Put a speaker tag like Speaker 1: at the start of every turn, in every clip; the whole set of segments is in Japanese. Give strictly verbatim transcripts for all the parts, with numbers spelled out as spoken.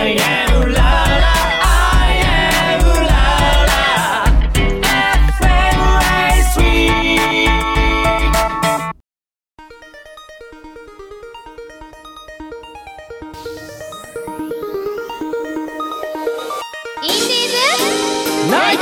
Speaker 1: I am la la I am la la エフエム エースリー。
Speaker 2: インディーズ
Speaker 1: ナイト。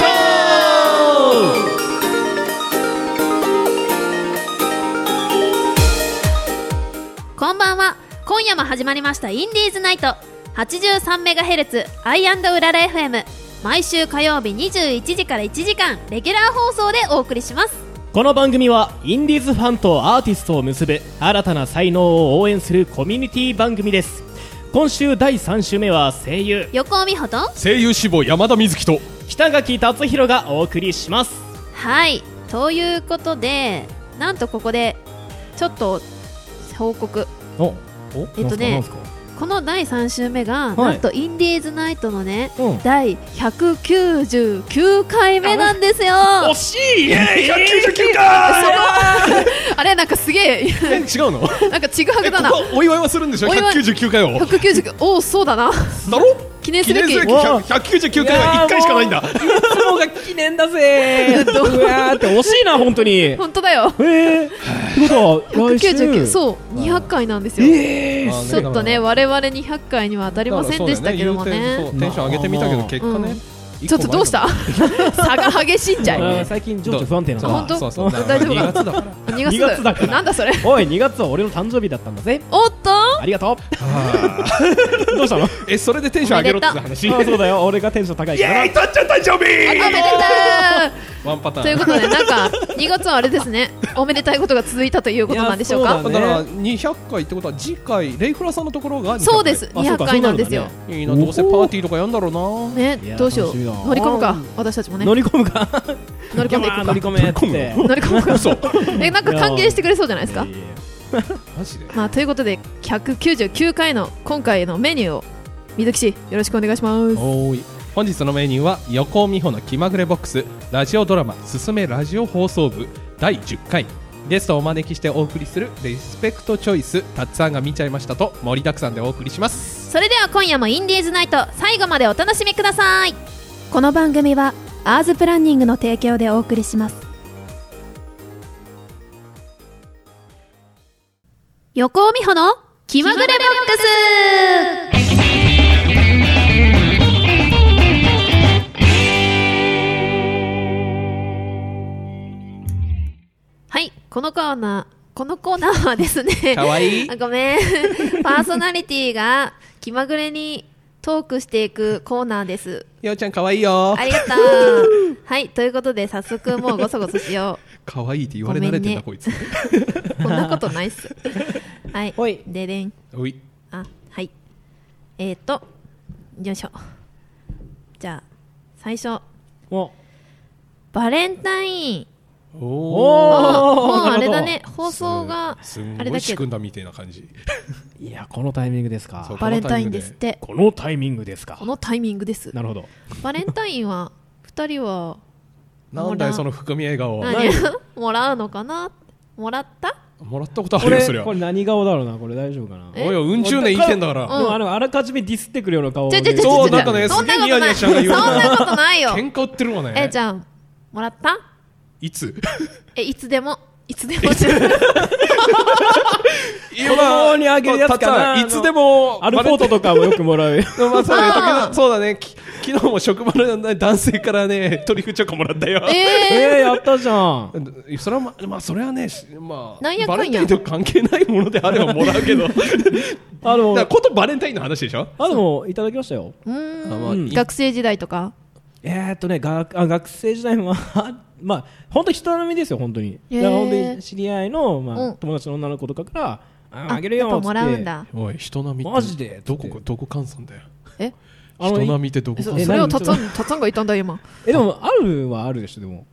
Speaker 2: こんばんは。今夜も始まりましたインディーズナイト はちじゅうさんメガヘルツ アイアンド うらら エフエム。 毎週火曜日にじゅういちじからいちじかんレギュラー放送でお送りします。
Speaker 3: この番組はインディーズファンとアーティストを結ぶ新たな才能を応援するコミュニティ番組です。今週だいさん週目は声優
Speaker 2: 横尾美穂と
Speaker 4: 声優志望山田瑞希と
Speaker 3: 北垣達弘がお送りします。
Speaker 2: はいということで、なんとここでちょっと報告。
Speaker 3: おお
Speaker 2: えっとね
Speaker 3: なんすか
Speaker 2: このだいさん週目が、
Speaker 3: はい
Speaker 2: なんとインディーズナイトのね、
Speaker 3: うん
Speaker 2: だいひゃくきゅうじゅうきゅうかいめなんですよ。
Speaker 3: 惜しい
Speaker 4: ひゃくきゅうじゅうきゅうか
Speaker 2: あれなんかすげえ
Speaker 4: いえ違うの
Speaker 2: なんかちぐはぐだな。
Speaker 4: ここお祝いはするんでしょ
Speaker 2: お祝い
Speaker 4: ひゃくきゅうじゅうきゅうかいを
Speaker 2: ひゃくきゅうじゅうきゅうおおそうだな。
Speaker 4: だろ
Speaker 2: 記念すべき
Speaker 4: 記念すべきひゃくきゅうじゅうきゅうかいはっかいしかないんだ。
Speaker 3: いつもが記念だぜーうわーって惜しいな本当に。
Speaker 2: 本当だよ。
Speaker 3: えー、ってことは来週
Speaker 2: ひゃくきゅうじゅうきゅうそうにひゃっかいなんですよ。
Speaker 3: えー、
Speaker 2: ちょっとね我々にひゃっかいには当たりませんでしたけどもね。
Speaker 4: そうテンション上げてみたけど結果ね、
Speaker 2: ちょっとどうした差が激しいんじゃい。
Speaker 3: あー最近情緒不安定な
Speaker 4: そう
Speaker 3: の。
Speaker 2: 本当
Speaker 4: そうそう
Speaker 2: 大丈夫か
Speaker 4: にがつだから
Speaker 2: にがつ
Speaker 3: にがつだから
Speaker 2: なんだそれ。
Speaker 3: おいにがつは俺の誕生日だったんだぜ。
Speaker 2: おっと
Speaker 3: ありがとう。どうしたの？あ
Speaker 4: えそれでテンション上げろって話
Speaker 3: ーそうだよ俺がテンション高い
Speaker 4: イ
Speaker 3: から
Speaker 4: エーイたっちゃん誕生日
Speaker 2: おめでと
Speaker 4: ワンパターン
Speaker 2: うということでなんかにがつはあれですねおめでたいことが続いたということなんでしょうか。
Speaker 3: いやそう
Speaker 4: だからにひゃっかいってことは次回レイフラさんのところがにひゃっかい
Speaker 2: そうです
Speaker 3: あ
Speaker 2: にひゃっかいなんですよ。
Speaker 4: いいなどうせパーティーとかやんだろうな。
Speaker 2: ね
Speaker 3: いや
Speaker 2: どうしよう
Speaker 3: 楽しみだ
Speaker 2: 乗り込むか私たちもね
Speaker 3: 乗り込むか
Speaker 2: 乗り込んでいこうか
Speaker 3: 乗り込めって
Speaker 2: 乗り込むか
Speaker 4: 嘘
Speaker 2: えなんか歓迎してくれそうじゃないですか。
Speaker 3: いやいや
Speaker 4: マジで
Speaker 2: まあということでひゃくきゅうじゅうきゅうかいの今回のメニューを水木氏よろしくお願いします。
Speaker 4: おーい本日のメニューは横尾美穂の気まぐれボックスラジオドラマすすめラジオ放送部だいじゅっかいゲストをお招きしてお送りするレスペクトチョイスたっつぁんが見ちゃいましたと盛りだくさんでお送りします。
Speaker 2: それでは今夜もインディーズナイト最後までお楽しみください。この番組はアーズプランニングの提供でお送りします。横尾美穂の気まぐれボックス。はいこのコーナーこのコーナーはですね
Speaker 4: かわいい
Speaker 2: あごめんパーソナリティが気まぐれにトークしていくコーナーです。
Speaker 4: ようちゃんかわいいよ
Speaker 2: ありがとうはいということで早速もうごそごそしよ
Speaker 4: かわいいって言われ慣れてんだ、こいつ
Speaker 2: うこんなことないっすはい
Speaker 3: ほい
Speaker 2: ででん
Speaker 4: おい
Speaker 2: あはいえーとよいしょじゃあ最初
Speaker 3: お
Speaker 2: バレンタイン
Speaker 4: お
Speaker 3: おー
Speaker 2: もうあれだ
Speaker 3: な
Speaker 2: ね放送が
Speaker 4: すん
Speaker 2: あれだけど
Speaker 4: ごい仕組んだみたいな感じ
Speaker 3: いやこのタイミングですか
Speaker 4: そう
Speaker 2: バレンタインですって
Speaker 3: このタイミングですか
Speaker 2: このタイミングです
Speaker 3: なるほど
Speaker 2: バレンタインはふたりは
Speaker 4: なんだよその含み笑顔は
Speaker 2: 何もらうのかなもらった
Speaker 4: もらったことあ
Speaker 3: これ
Speaker 4: るよそりゃ
Speaker 3: これ何顔だろうなこれ大丈夫かな
Speaker 2: え
Speaker 4: おいようん十年生きてんだから
Speaker 2: うん
Speaker 3: もうあのあらかじめディスってくるような顔
Speaker 2: ちょちょちょちょ
Speaker 4: そうなんかね
Speaker 2: そんなこと
Speaker 4: すげえニヤニ
Speaker 2: ないそん
Speaker 4: ヤしながら言う
Speaker 2: なことないよ
Speaker 4: 喧嘩売ってるわね
Speaker 2: えじゃあもらった
Speaker 4: いつ
Speaker 2: えいつでもいつでも
Speaker 4: 今
Speaker 3: 子供にあげるやつかな
Speaker 4: たっつぁんいつでも
Speaker 3: アルフォートとかもよくもらうよ
Speaker 4: まあそうね
Speaker 2: あー
Speaker 4: 時々そうだねき昨日も職場のね男性からねトリュフチョコもらったよ
Speaker 2: え
Speaker 3: えー、やったじゃん
Speaker 4: それはままあそれはねしまあ
Speaker 2: なんやかんや
Speaker 4: バレンタインと関係ないものであればもらうけどだか
Speaker 3: あの
Speaker 4: らことバレンタインの話でしょ
Speaker 3: あでもいただきましたよ
Speaker 2: うー
Speaker 4: あまあい
Speaker 2: ん学生時代とか
Speaker 3: えーっとね学あ学生時代はまあ本当人並みですよ本当に
Speaker 2: へー
Speaker 3: だから本当に知り合いの、まあ
Speaker 2: うん
Speaker 3: 友達の女の子とかからあ
Speaker 2: あ
Speaker 3: あげるよっつって
Speaker 2: やっぱもらうんだ
Speaker 4: おい人並みって
Speaker 3: マジで
Speaker 4: どこどこ換算だよ
Speaker 2: え
Speaker 3: あの
Speaker 4: 人並みってどこ
Speaker 2: そ
Speaker 4: 換算
Speaker 2: それを
Speaker 3: 何
Speaker 2: たつんたつんがいたんだ今
Speaker 3: えでもあるはあるでしょでも
Speaker 4: あ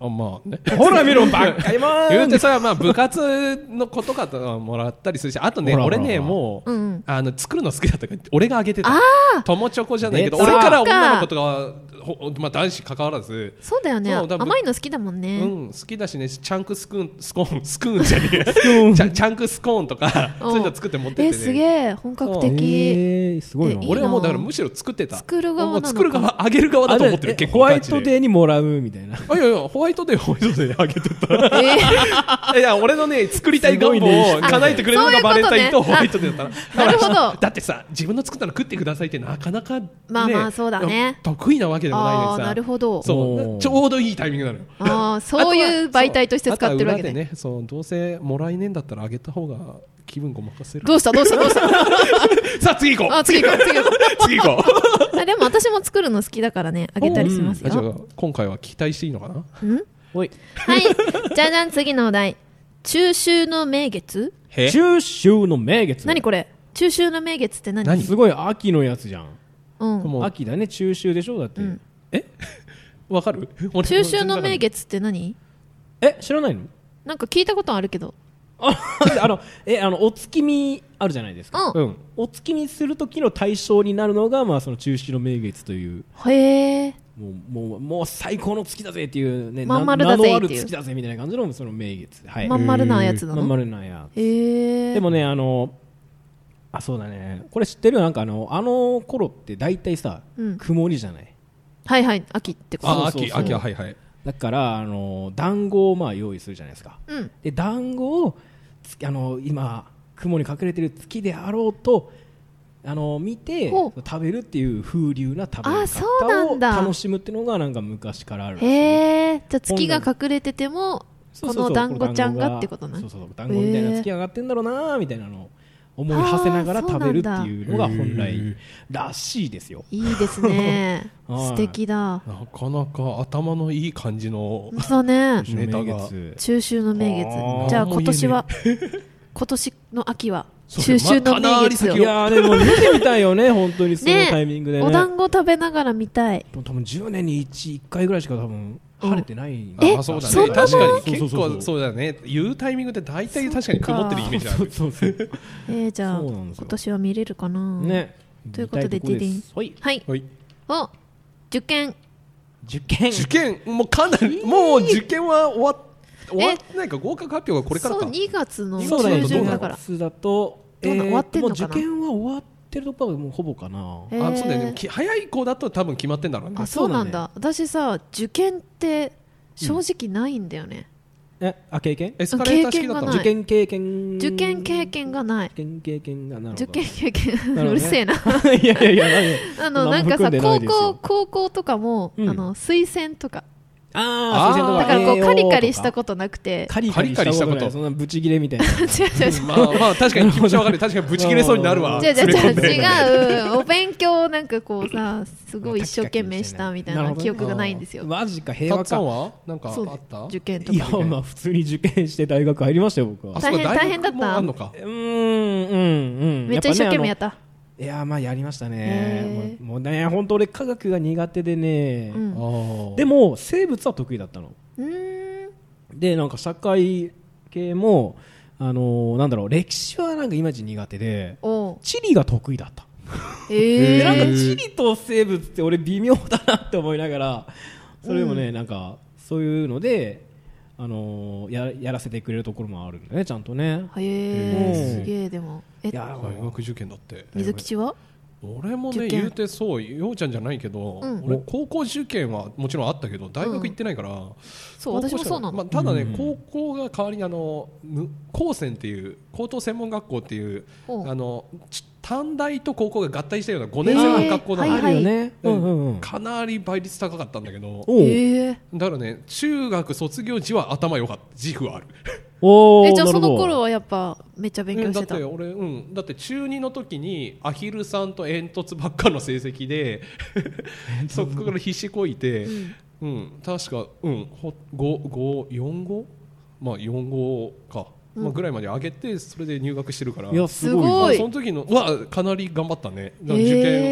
Speaker 4: あまあね
Speaker 3: ほら見ろバカいもん
Speaker 4: 言うてさ、まあ、部活のことかともらったりするし、あとね
Speaker 3: ほらほら
Speaker 4: 俺ねもう、
Speaker 2: うんうん
Speaker 4: あの作るの好きだったから俺があげてた
Speaker 2: あ
Speaker 4: 友チョコじゃないけど
Speaker 3: 出た
Speaker 4: 俺から女の子とかはほ、まあ、男子関わらず
Speaker 2: そうだよね。
Speaker 4: そう多分
Speaker 2: 甘いの好きだもんね。
Speaker 4: うん、好きだしね、チャンクスクーンスコーンスクーンじゃねえチャチャンクスコーンとかそういうの作って持ってってね、
Speaker 2: えすげえ本格的。
Speaker 3: えー、すごいな。
Speaker 2: えいい
Speaker 4: 俺はもうだからむしろ作ってた
Speaker 2: 作る側なのか
Speaker 4: もう作る側あげる側だと思ってる
Speaker 3: あ
Speaker 4: 結
Speaker 3: ホワイト
Speaker 4: 構ガチで
Speaker 3: デーにもらうみたいな。
Speaker 4: あいやいやホワイトデーホワイトデーあげてた
Speaker 2: えー
Speaker 4: いや俺のね作りたい願望を叶えてくれるのがバレンタインとホワイトデーだったら
Speaker 2: なるほど。
Speaker 4: だってさ自分の作ったの食ってくださいってなかなか、ね、
Speaker 2: まあまあそうだね
Speaker 4: 得意なわけでもないのにさ
Speaker 2: あーなるほど。
Speaker 4: そ
Speaker 3: おー
Speaker 4: うちょうどいいタイミングなのよ
Speaker 2: ああそういう媒体として使ってるわけ
Speaker 4: あとは裏で
Speaker 2: ね。
Speaker 4: ねそうどうせもらえねえんだったらあげた方が気分ごまかせる
Speaker 2: どうしたどうしたどうした。
Speaker 4: さあ次行こう
Speaker 2: あ次行こう次行こ
Speaker 4: 次行こう
Speaker 2: う。あでも私も作るの好きだからねあげたりします
Speaker 4: あじゃあ
Speaker 2: よ。
Speaker 4: 今回は期待していいのかな
Speaker 2: うん
Speaker 3: おい。
Speaker 2: はいじゃじゃん次のお題。中秋の名月。
Speaker 4: へ
Speaker 3: 中秋の名月。
Speaker 2: 何これ。中秋の名月って何？
Speaker 4: 何
Speaker 3: すごい秋のやつじゃん。
Speaker 2: うん。
Speaker 4: もう
Speaker 3: 秋だね、中秋でしょだって。
Speaker 2: うん
Speaker 4: わかる俺
Speaker 2: 中秋の名月って何？
Speaker 3: え、知らないの？
Speaker 2: なんか聞いたことあるけど。
Speaker 3: ああのえあのお月見あるじゃないですか。
Speaker 2: うん。
Speaker 4: うん
Speaker 3: お月見する時の対象になるのがまあその中秋の名月という。
Speaker 2: へえ。
Speaker 3: もうもうもう最高の月だぜっていうね、
Speaker 2: まん丸だぜ
Speaker 3: 名のある
Speaker 2: っていう
Speaker 3: 月だぜみたいな感じのその名月、はい、
Speaker 2: まん丸なやつな
Speaker 3: まん
Speaker 2: の？
Speaker 3: 丸なやつ。
Speaker 2: へえ。
Speaker 3: でもねあのあそうだねこれ知ってるなんかあのあの頃って大体さ、
Speaker 2: うん
Speaker 3: 曇りじゃない。
Speaker 2: はいはい秋ってこと。
Speaker 4: あ
Speaker 3: そうそうそう
Speaker 4: 秋秋ははいはい
Speaker 3: だからあの団子をまあ用意するじゃないですか。
Speaker 2: うん。
Speaker 3: で団子をつあの今雲に隠れてる月であろうとあの見て
Speaker 2: ほう
Speaker 3: 食べるっていう風流な食べ
Speaker 2: あそうな
Speaker 3: 方を
Speaker 2: んだ
Speaker 3: 楽しむっていうのがなんか昔からあるらしい。
Speaker 2: へえ。じゃあ月が隠れてても
Speaker 3: そうそうそう
Speaker 2: この団子ちゃんがってことね
Speaker 3: そうそうそう団子みたいな月上がってんだろうなみたいなのを思い馳せながら
Speaker 2: あー
Speaker 3: 食べるっていうのが本来
Speaker 4: そうなんだ
Speaker 3: らしいですよ。
Speaker 2: いいですね
Speaker 3: はい
Speaker 2: 素敵だ。
Speaker 4: なかなか頭のいい感じの
Speaker 2: そうね。
Speaker 4: ネタが
Speaker 2: 中秋の名月
Speaker 3: あー
Speaker 2: じゃあ今年は今年の秋は
Speaker 4: そう
Speaker 2: 中秋の
Speaker 4: まかな
Speaker 2: 名月を
Speaker 4: り先
Speaker 3: いやーでも見てみたいよね本当にその
Speaker 2: ね
Speaker 3: タイミングでね。
Speaker 2: お団子食べながら見たい。
Speaker 3: 多分じゅうねんにいち、いっかいぐらいしか多分晴れてないん
Speaker 2: え
Speaker 4: あそうだ
Speaker 2: そんなの
Speaker 4: ね確かに
Speaker 3: そう
Speaker 4: 結
Speaker 3: そうそう
Speaker 4: 構そうだね言うタイミングで大体確かに曇ってるイメージあ
Speaker 3: そう
Speaker 4: る
Speaker 3: そうそう
Speaker 2: えー、じゃあ
Speaker 3: そうなんですよ
Speaker 2: 今年は見れるかな。
Speaker 3: ね
Speaker 2: ということで
Speaker 3: 見たいこ
Speaker 2: ディディン
Speaker 3: すはい
Speaker 2: はい。
Speaker 4: はい
Speaker 2: お受験
Speaker 3: 受験
Speaker 4: 受験もうかなりもう受験は終わ終わってないか合格発表がこれからか
Speaker 2: そうにがつの
Speaker 3: そうだね
Speaker 2: 中旬だから。
Speaker 3: にがつだと
Speaker 2: どうなの終わってんのかな
Speaker 3: もう受験は終わってるところはもうほぼかな。
Speaker 2: へー
Speaker 4: あそうだよねき早い子だと多分決まってんだろうね
Speaker 2: あそうなんだ。私さ受験って正直ないんだよね。
Speaker 3: えあ経験
Speaker 4: エスカレーター式だったの
Speaker 2: 経験がない
Speaker 3: 受験経験
Speaker 2: 受験経験がない。
Speaker 3: 受験経験がなるほど
Speaker 2: 受験経験
Speaker 3: なるほどね
Speaker 2: うるせえな。
Speaker 3: いやいやいや何
Speaker 2: あのなんかさ
Speaker 3: 何も含んでない
Speaker 2: 高
Speaker 3: ですよ
Speaker 2: 校高校とかも、
Speaker 3: うん
Speaker 2: あの推薦とか
Speaker 3: あー推薦と
Speaker 2: だからこうカリカリした
Speaker 3: と
Speaker 2: ことなくて
Speaker 3: カリカリしたことないそんなブチギレみたいな
Speaker 2: 違う違う違う
Speaker 4: まあまあ確かに気持ちわかる確かにブチ切れそうになるわ
Speaker 2: 違う違う違う
Speaker 4: 連れ込んで
Speaker 2: 違うお勉強なんかこうさすごい一生懸命したみたいな記憶がないんですよ。
Speaker 3: マジか
Speaker 4: た
Speaker 3: 平和か
Speaker 4: っさんはなんかあ
Speaker 2: そう
Speaker 4: った
Speaker 2: 受験と
Speaker 3: いや
Speaker 2: か
Speaker 3: まあ普通に受験して大学入りましたよ僕は
Speaker 4: あそうか
Speaker 2: 大変
Speaker 4: 大学
Speaker 2: 大変だった
Speaker 4: もあんのか
Speaker 3: うーんうんうん
Speaker 2: めっちゃ一生懸命や
Speaker 3: っ
Speaker 2: った。
Speaker 3: いやまあやりました
Speaker 2: へー
Speaker 3: ねもうもうね本当俺科学が苦手でね
Speaker 2: うん
Speaker 4: あー
Speaker 3: でも生物は得意だったの
Speaker 2: うーん
Speaker 3: でなんか社会系もあのーなんだろう歴史はなんかいまいち苦手で
Speaker 2: おう
Speaker 3: 地理が得意だった
Speaker 2: えー
Speaker 3: でなんか地理と生物って俺微妙だなって思いながらそれもね、なんかそういうので、あのーややらせてくれるところもあるんだねちゃんとね
Speaker 2: へ
Speaker 3: うん
Speaker 2: えすげえでもえ
Speaker 3: いや
Speaker 4: 大学受験だって
Speaker 2: 水吉は
Speaker 4: 俺も
Speaker 2: 受験
Speaker 4: ね言うてそうようちゃんじゃないけど、
Speaker 2: うん
Speaker 4: 俺高校受験はもちろんあったけど大学行ってないから、
Speaker 2: そう
Speaker 4: 高校
Speaker 2: 私もそうなの、
Speaker 4: まあ、ただね、
Speaker 3: うん
Speaker 4: 高校が代わりにあのむ高専っていう高等専門学校っていう
Speaker 2: おう
Speaker 4: あのち短大と高校が合体したようなごねん生の学校なの、
Speaker 2: へーはい
Speaker 3: あるよね、
Speaker 4: う
Speaker 3: うんんうんうん
Speaker 4: かなり倍率高かったんだけど
Speaker 3: おう
Speaker 2: えー
Speaker 4: だからね中学卒業時は頭良かった自負はある
Speaker 3: おー
Speaker 2: えじゃあそ
Speaker 3: なるほど
Speaker 2: の頃はやっぱめっちゃ勉強してた。
Speaker 4: うんだって俺、うん、だって中にの時にアヒルさんと煙突ばっかの成績でそこから必死こいて、
Speaker 2: うん
Speaker 4: うん、確か、うん、ほごごよんごまあよんごか、まあ、ぐらいまで上げてそれで入学してるから
Speaker 3: いやすごい
Speaker 2: すごい
Speaker 4: まあその時のはかなり頑張ったねだから受験、
Speaker 2: え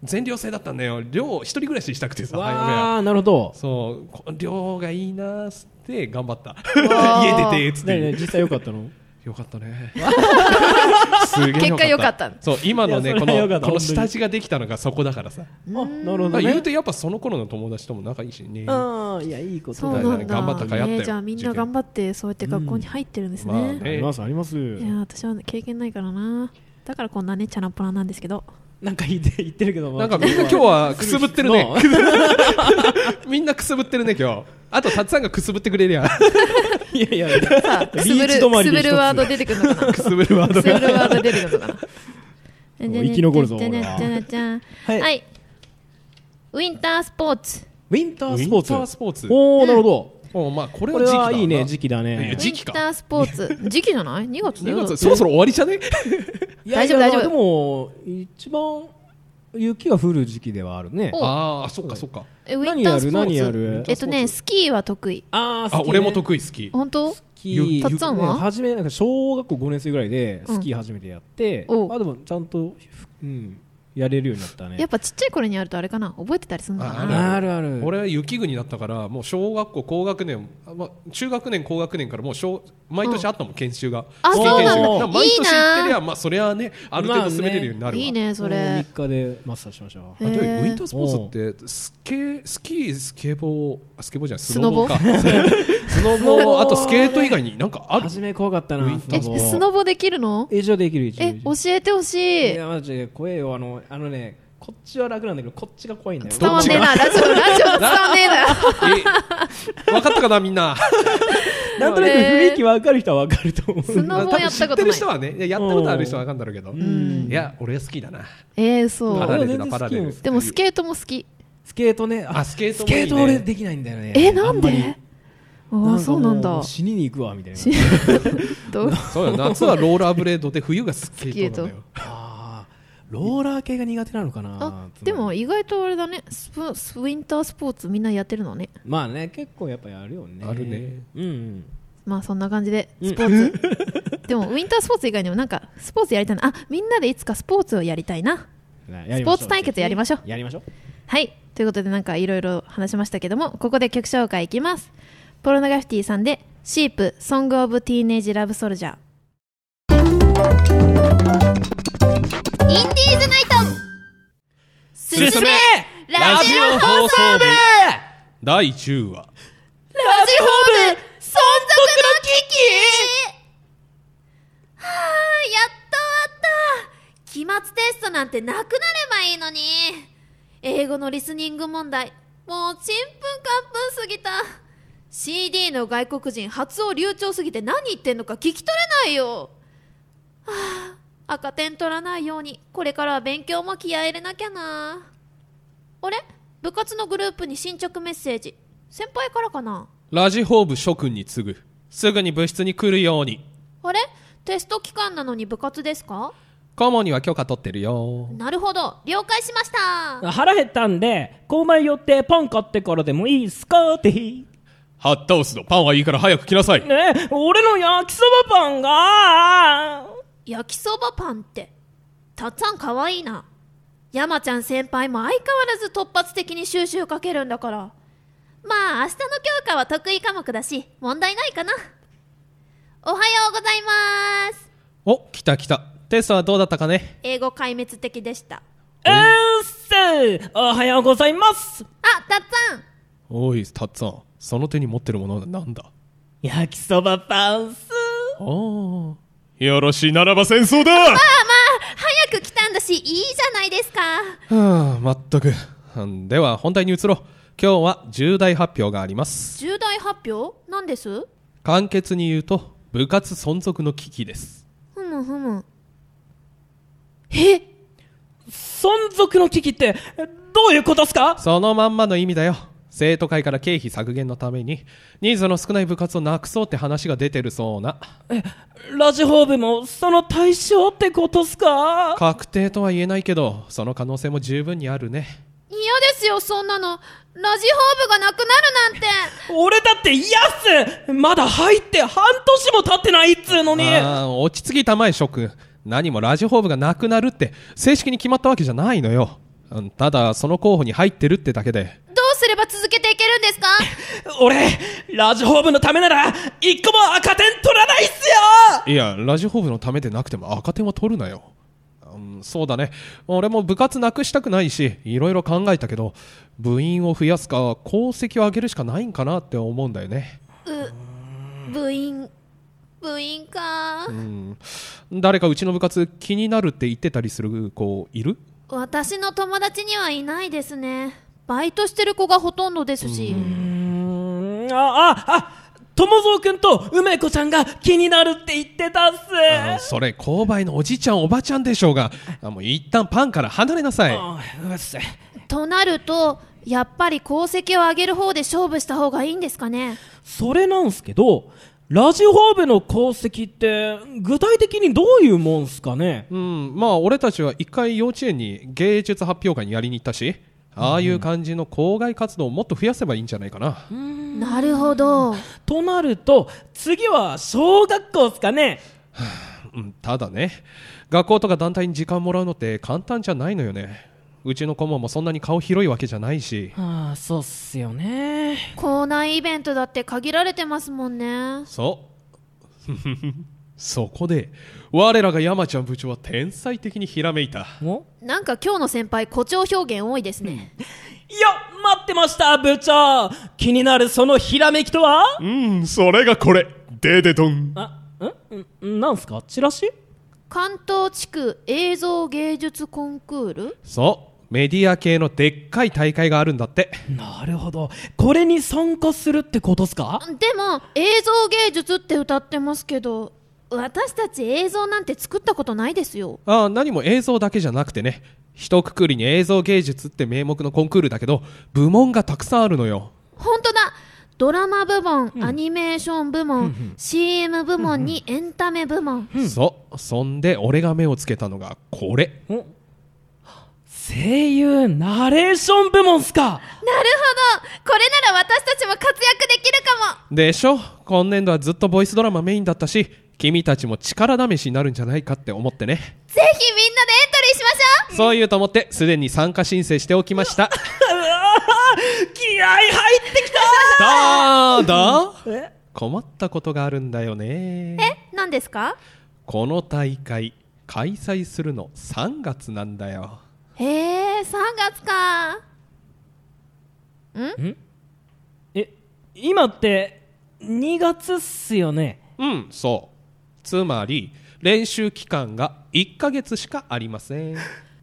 Speaker 4: 全寮制だったんだよ。寮一人暮らししたくてさ、
Speaker 3: わあなるほど。
Speaker 4: そうこ寮がいいなーっつって頑張った。
Speaker 2: わ
Speaker 4: 家
Speaker 2: ー
Speaker 4: 出てっつって
Speaker 3: ねね実際良かったの？
Speaker 4: よかったね。すげえ
Speaker 2: 結果良かった
Speaker 4: そう今のね
Speaker 3: いやそ
Speaker 4: こ
Speaker 3: れは良かった
Speaker 4: のこの下地ができたのがそこだからさ。
Speaker 3: あなるほどね。
Speaker 4: まあ言うとやっぱその頃の友達とも仲いいしね。
Speaker 3: ああいやいいこと
Speaker 2: そう
Speaker 3: だね。
Speaker 2: なんだ。
Speaker 4: 頑張った甲斐あったよ
Speaker 2: ねじゃあみんな頑張ってそうやって学校に入ってるんですね。
Speaker 4: まあ
Speaker 3: ありますあります。
Speaker 2: いや私は経験ないからな。だからこんなねチャランポラなんですけど。
Speaker 3: なんか言って言ってるけど、
Speaker 4: なんかみんな今日はくすぶってるね。みんなくすぶってるね今日。あとたつさんがくすぶってくれりゃ。
Speaker 3: いやいや
Speaker 2: さあくすぶる
Speaker 3: リーチ止ま
Speaker 2: くす
Speaker 3: りで一つ
Speaker 2: ぶるワード出てくるのかな。
Speaker 4: くすぶるワード
Speaker 2: くすぶるワ
Speaker 4: が。
Speaker 2: ード出てくるのかな。
Speaker 3: 生き残るぞ
Speaker 2: じゃじゃじゃじゃじゃ
Speaker 3: はい
Speaker 2: はい。ウィンタースポーツ。
Speaker 3: ウィンタースポーツ。
Speaker 4: ウィンタースポーツ。
Speaker 3: おおなるほど。
Speaker 4: おまあこれ
Speaker 3: これ
Speaker 4: は時期だな。
Speaker 3: はいいね時期だ
Speaker 4: いや
Speaker 3: ね。
Speaker 2: ウ
Speaker 4: 時期か
Speaker 2: ィンタースポーツ。時期じゃない？にがつだ
Speaker 4: に
Speaker 2: よ。
Speaker 4: がつそろそろ終わりじゃね？
Speaker 3: いや
Speaker 2: 大丈夫大丈夫
Speaker 3: いやでも一番雪が降る時期ではあるね。
Speaker 2: お
Speaker 4: ああそっかそっか。
Speaker 2: えウィンタースポーツ。
Speaker 3: 何やる何やる
Speaker 2: えっとねスキーは得意。
Speaker 3: あ
Speaker 4: あ俺も得意好き。
Speaker 2: 本当？
Speaker 3: スキー
Speaker 2: たっつぁんは
Speaker 3: ね初めなんか小学校ごねん生ぐらいでスキー初めてやって、
Speaker 2: うんお
Speaker 3: あでもちゃんとうんやれるようになったね。
Speaker 2: やっぱちっちゃい頃にやるとあれかな覚えてたりするのか
Speaker 4: あ
Speaker 2: な。
Speaker 3: あるある。
Speaker 4: 俺は雪国だったからもう小学校高学年、あまあ、中学年高学年からもう小毎年あったもん、研修が
Speaker 2: あ
Speaker 4: スキー研修が
Speaker 3: そうなの
Speaker 4: だから毎年行ってり
Speaker 2: いいな
Speaker 4: ゃまあそれはねある程度滑れるようになるわ、
Speaker 2: いいねそ
Speaker 3: もう
Speaker 2: れ
Speaker 3: みっ。かでマスターしましょう。
Speaker 2: へー
Speaker 4: あでもウィンタースポーツってスケスキースケボーあスケボーじゃないス
Speaker 2: スノボ
Speaker 4: ノボーかスノボーあとスケート以外になんかある
Speaker 3: 初め怖かったな。
Speaker 4: ウィンタ
Speaker 2: え
Speaker 4: ー
Speaker 2: スノボできるの？
Speaker 3: 一応できる一応。
Speaker 2: え教えてほしい。
Speaker 3: いやマジで怖えよあのあのねこっちは楽なんだけどこっちが怖いんだよ。
Speaker 2: 伝わんねえなラジオラジオ伝わんねえな。
Speaker 4: え分かったかなみんな
Speaker 3: なんとなく雰囲気わかる人はわかると思う。
Speaker 2: スノボやったことない
Speaker 4: 多分知ってる人はねいややったことある人は分かんだろうけど
Speaker 3: ん
Speaker 4: いや俺好きだな
Speaker 2: えー嘘。
Speaker 4: パラレルだ
Speaker 3: 全然好き
Speaker 4: パラレル
Speaker 2: でもスケートも好き。
Speaker 3: スケートね
Speaker 4: あスケート
Speaker 3: ス
Speaker 4: もいいね
Speaker 3: ケート俺できないんだよね。
Speaker 2: えなんで？
Speaker 3: あんまり
Speaker 2: ああそうなんだ
Speaker 3: かもう。死にに行くわみたいな。
Speaker 2: しどう
Speaker 4: そうよ夏はローラーブレードで冬がスケートなんだよ
Speaker 3: あーローラー系が苦手なのかな。
Speaker 2: あ
Speaker 3: つまり
Speaker 2: でも意外とあれだねスプスウィンタースポーツみんなやってるのね。
Speaker 3: まあね結構やっぱやるよね。
Speaker 4: あるね。
Speaker 3: うんうん。
Speaker 2: まあそんな感じでスポーツでもウィンタースポーツ以外にもなんかスポーツやりたいなあみんなでいつかスポーツをやりたいな。スポーツ対決やりましょう。
Speaker 3: やりましょう。
Speaker 2: はいということでなんかいろいろ話しましたけどもここで曲紹介いきます。ポルノグラフィティさんでシープソングオブティーネージラブソルジャー。インディーズナイトすすめラジオ放送部
Speaker 4: だいじゅうわ
Speaker 2: ラジホーム存続の危機はあやっと終わった。期末テストなんてなくなればいいのに。英語のリスニング問題もうちんぷんかんぷんすぎた。 シーディー の外国人発音流暢すぎて何言ってんのか聞き取れないよ。はあ赤点取らないようにこれからは勉強も気合い入れなきゃな。あれ部活のグループに進捗メッセージ先輩からかな。
Speaker 4: ラジホー部諸君に次ぐすぐに部室に来るように。
Speaker 2: あれテスト期間なのに部活ですか？
Speaker 4: 顧問には許可取ってるよ。
Speaker 2: なるほど了解しました。
Speaker 5: 腹減ったんで購買寄ってパン買ってからでもいいっすかって
Speaker 4: ハッタオスのパンはいいから早く来なさい。
Speaker 5: ねえ俺の焼きそばパンが
Speaker 2: 焼きそばパンってたっつぁんかわいいな。山ちゃん先輩も相変わらず突発的に収集かけるんだから。まあ明日の教科は得意科目だし問題ないかな。おはようございます。
Speaker 4: お来た来た。テストはどうだったかね。
Speaker 2: 英語壊滅的でした。
Speaker 5: うっせおはようございます
Speaker 2: あ、たっつぁん
Speaker 4: おいタッツァンその手に持ってるものはなんだ。
Speaker 5: 焼きそばパンス
Speaker 4: ああよろしいならば戦争だ。
Speaker 2: ああまあ早く来たんだしいいじゃないですか。
Speaker 4: はあまったく。うんでは本題に移ろう。今日は重大発表があります。
Speaker 2: 重大発表なんです？
Speaker 4: 簡潔に言うと部活存続の危機です。
Speaker 2: ふむふむ。え
Speaker 5: 存続の危機ってどういうことっすか？
Speaker 4: そのまんまの意味だよ。生徒会から経費削減のために人数の少ない部活をなくそうって話が出てるそうな。
Speaker 5: ラジホー部もその対象ってことっすか？
Speaker 4: 確定とは言えないけどその可能性も十分にあるね。
Speaker 2: 嫌ですよそんなの。ラジホー部がなくなるなんて。
Speaker 5: 俺だって嫌っす。まだ入って半年も経ってないっつうのに。
Speaker 4: あー落ち着いたまえ諸君。何もラジホー部がなくなるって正式に決まったわけじゃないのよ。 うん、ただその候補に入ってるってだけで。
Speaker 2: どうすれば続けていけるんですか？
Speaker 5: 俺ラジオ部のためなら一個も赤点取らないっすよ。
Speaker 4: いや、ラジオ部のためでなくても赤点は取るなよ。うん、そうだね、俺も部活なくしたくないしいろいろ考えたけど、部員を増やすか功績を上げるしかないんかなって思うんだよね。
Speaker 2: う部員部員か、
Speaker 4: うん、誰かうちの部活気になるって言ってたりする子いる？
Speaker 2: 私の友達にはいないですね。バイトしてる子がほとんどですし。
Speaker 5: うーん、あああ友蔵くんと梅子ちゃんが気になるって言ってたっ
Speaker 4: あ
Speaker 5: す。
Speaker 4: それ購買のおじちゃんおばちゃんでしょうが、あもう一旦パンから離れなさい。
Speaker 5: あうっせ
Speaker 2: となるとやっぱり功績を上げる方で勝負した方がいいんですかね。
Speaker 5: それなんすけど、ラジオ部の功績って具体的にどういうもんすかね？
Speaker 4: うん、まあ俺たちは一回幼稚園に芸術発表会にやりに行ったし、ああいう感じの校外活動をもっと増やせばいいんじゃないかな。
Speaker 2: なるほど。
Speaker 5: となると次は小学校っすかね？
Speaker 4: うん、ただね、学校とか団体に時間もらうのって簡単じゃないのよね。うちの顧問もそんなに顔広いわけじゃないし。
Speaker 5: はあ、そうっすよね。
Speaker 2: 校内イベントだって限られてますもんね。
Speaker 4: そうそこで我らが山ちゃん部長は天才的にひらめいた。
Speaker 5: お
Speaker 2: なんか今日の先輩誇張表現多いですね。
Speaker 5: いや待ってました部長。気になるそのひらめきとは？
Speaker 4: うん、それがこれデデドン。
Speaker 5: あんんなんすか？チラシ？
Speaker 2: 関東地区映像芸術コンクール？
Speaker 4: そう、メディア系のでっかい大会があるんだって。
Speaker 5: なるほど、これに参加するってことっすか？
Speaker 2: でも映像芸術って歌ってますけど、私たち映像なんて作ったことないですよ。
Speaker 4: ああ、何も映像だけじゃなくてね、一括りに映像芸術って名目のコンクールだけど部門がたくさんあるのよ。
Speaker 2: ほんとだ。ドラマ部門、うん、アニメーション部門、うん、シーエム 部門にエンタメ部門、
Speaker 4: うん、そうそんで俺が目をつけたのがこれ。
Speaker 5: 声優ナレーション部門っすか？なるほ
Speaker 2: ど、これなら私たちも活躍できるかも。
Speaker 4: でしょ。今年度はずっとボイスドラマメインだったし、君たちも力試しになるんじゃないかって思ってね。
Speaker 2: ぜひみんなでエントリーしましょう。
Speaker 4: そう言うと思ってすでに参加申請しておきました
Speaker 5: 気合入ってきた
Speaker 4: だーだ
Speaker 5: え
Speaker 4: 困ったことがあるんだよね。
Speaker 2: え、何ですか？
Speaker 4: この大会開催するのさんがつなんだよ。
Speaker 2: へえ、さんがつか。ん？
Speaker 5: え、今ってにがつっすよね？
Speaker 4: うん、そう。つまり練習期間がいっかげつしかありません。へー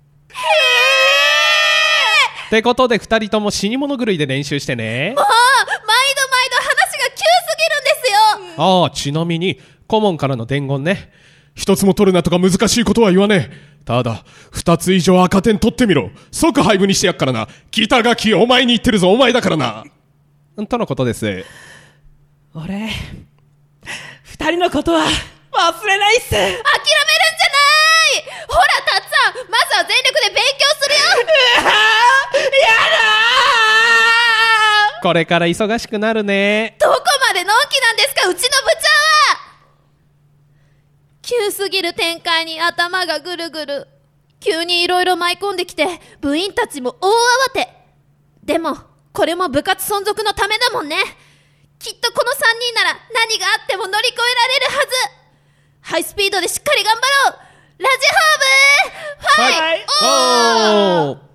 Speaker 4: ってことでふたりとも死に物狂いで練習してね。
Speaker 2: もう毎度毎度話が急すぎるんですよ。
Speaker 4: ああ、ちなみに顧問からの伝言ね。一つも取るなとか難しいことは言わねえ。ただ二つ以上赤点取ってみろ。即廃部にしてやっからな。北垣お前に言ってるぞ、お前だからな。とのことです。
Speaker 5: 俺二人のことは忘れないっす。諦めるんじゃない。
Speaker 2: ほらたっつぁん、まずは全力で勉強するよ。
Speaker 5: うわー、やだー。
Speaker 4: これから忙しくなるね。
Speaker 2: どこまでのんきなんですか、うちの部長は。急すぎる展開に頭がぐるぐる。急にいろいろ舞い込んできて部員たちも大慌て。でもこれも部活存続のためだもんね。きっとこのさんにんなら何があっても乗り越えられるはず。ハイスピードでしっかり頑張ろう。ラジハーブ、はい、おー。
Speaker 4: おー。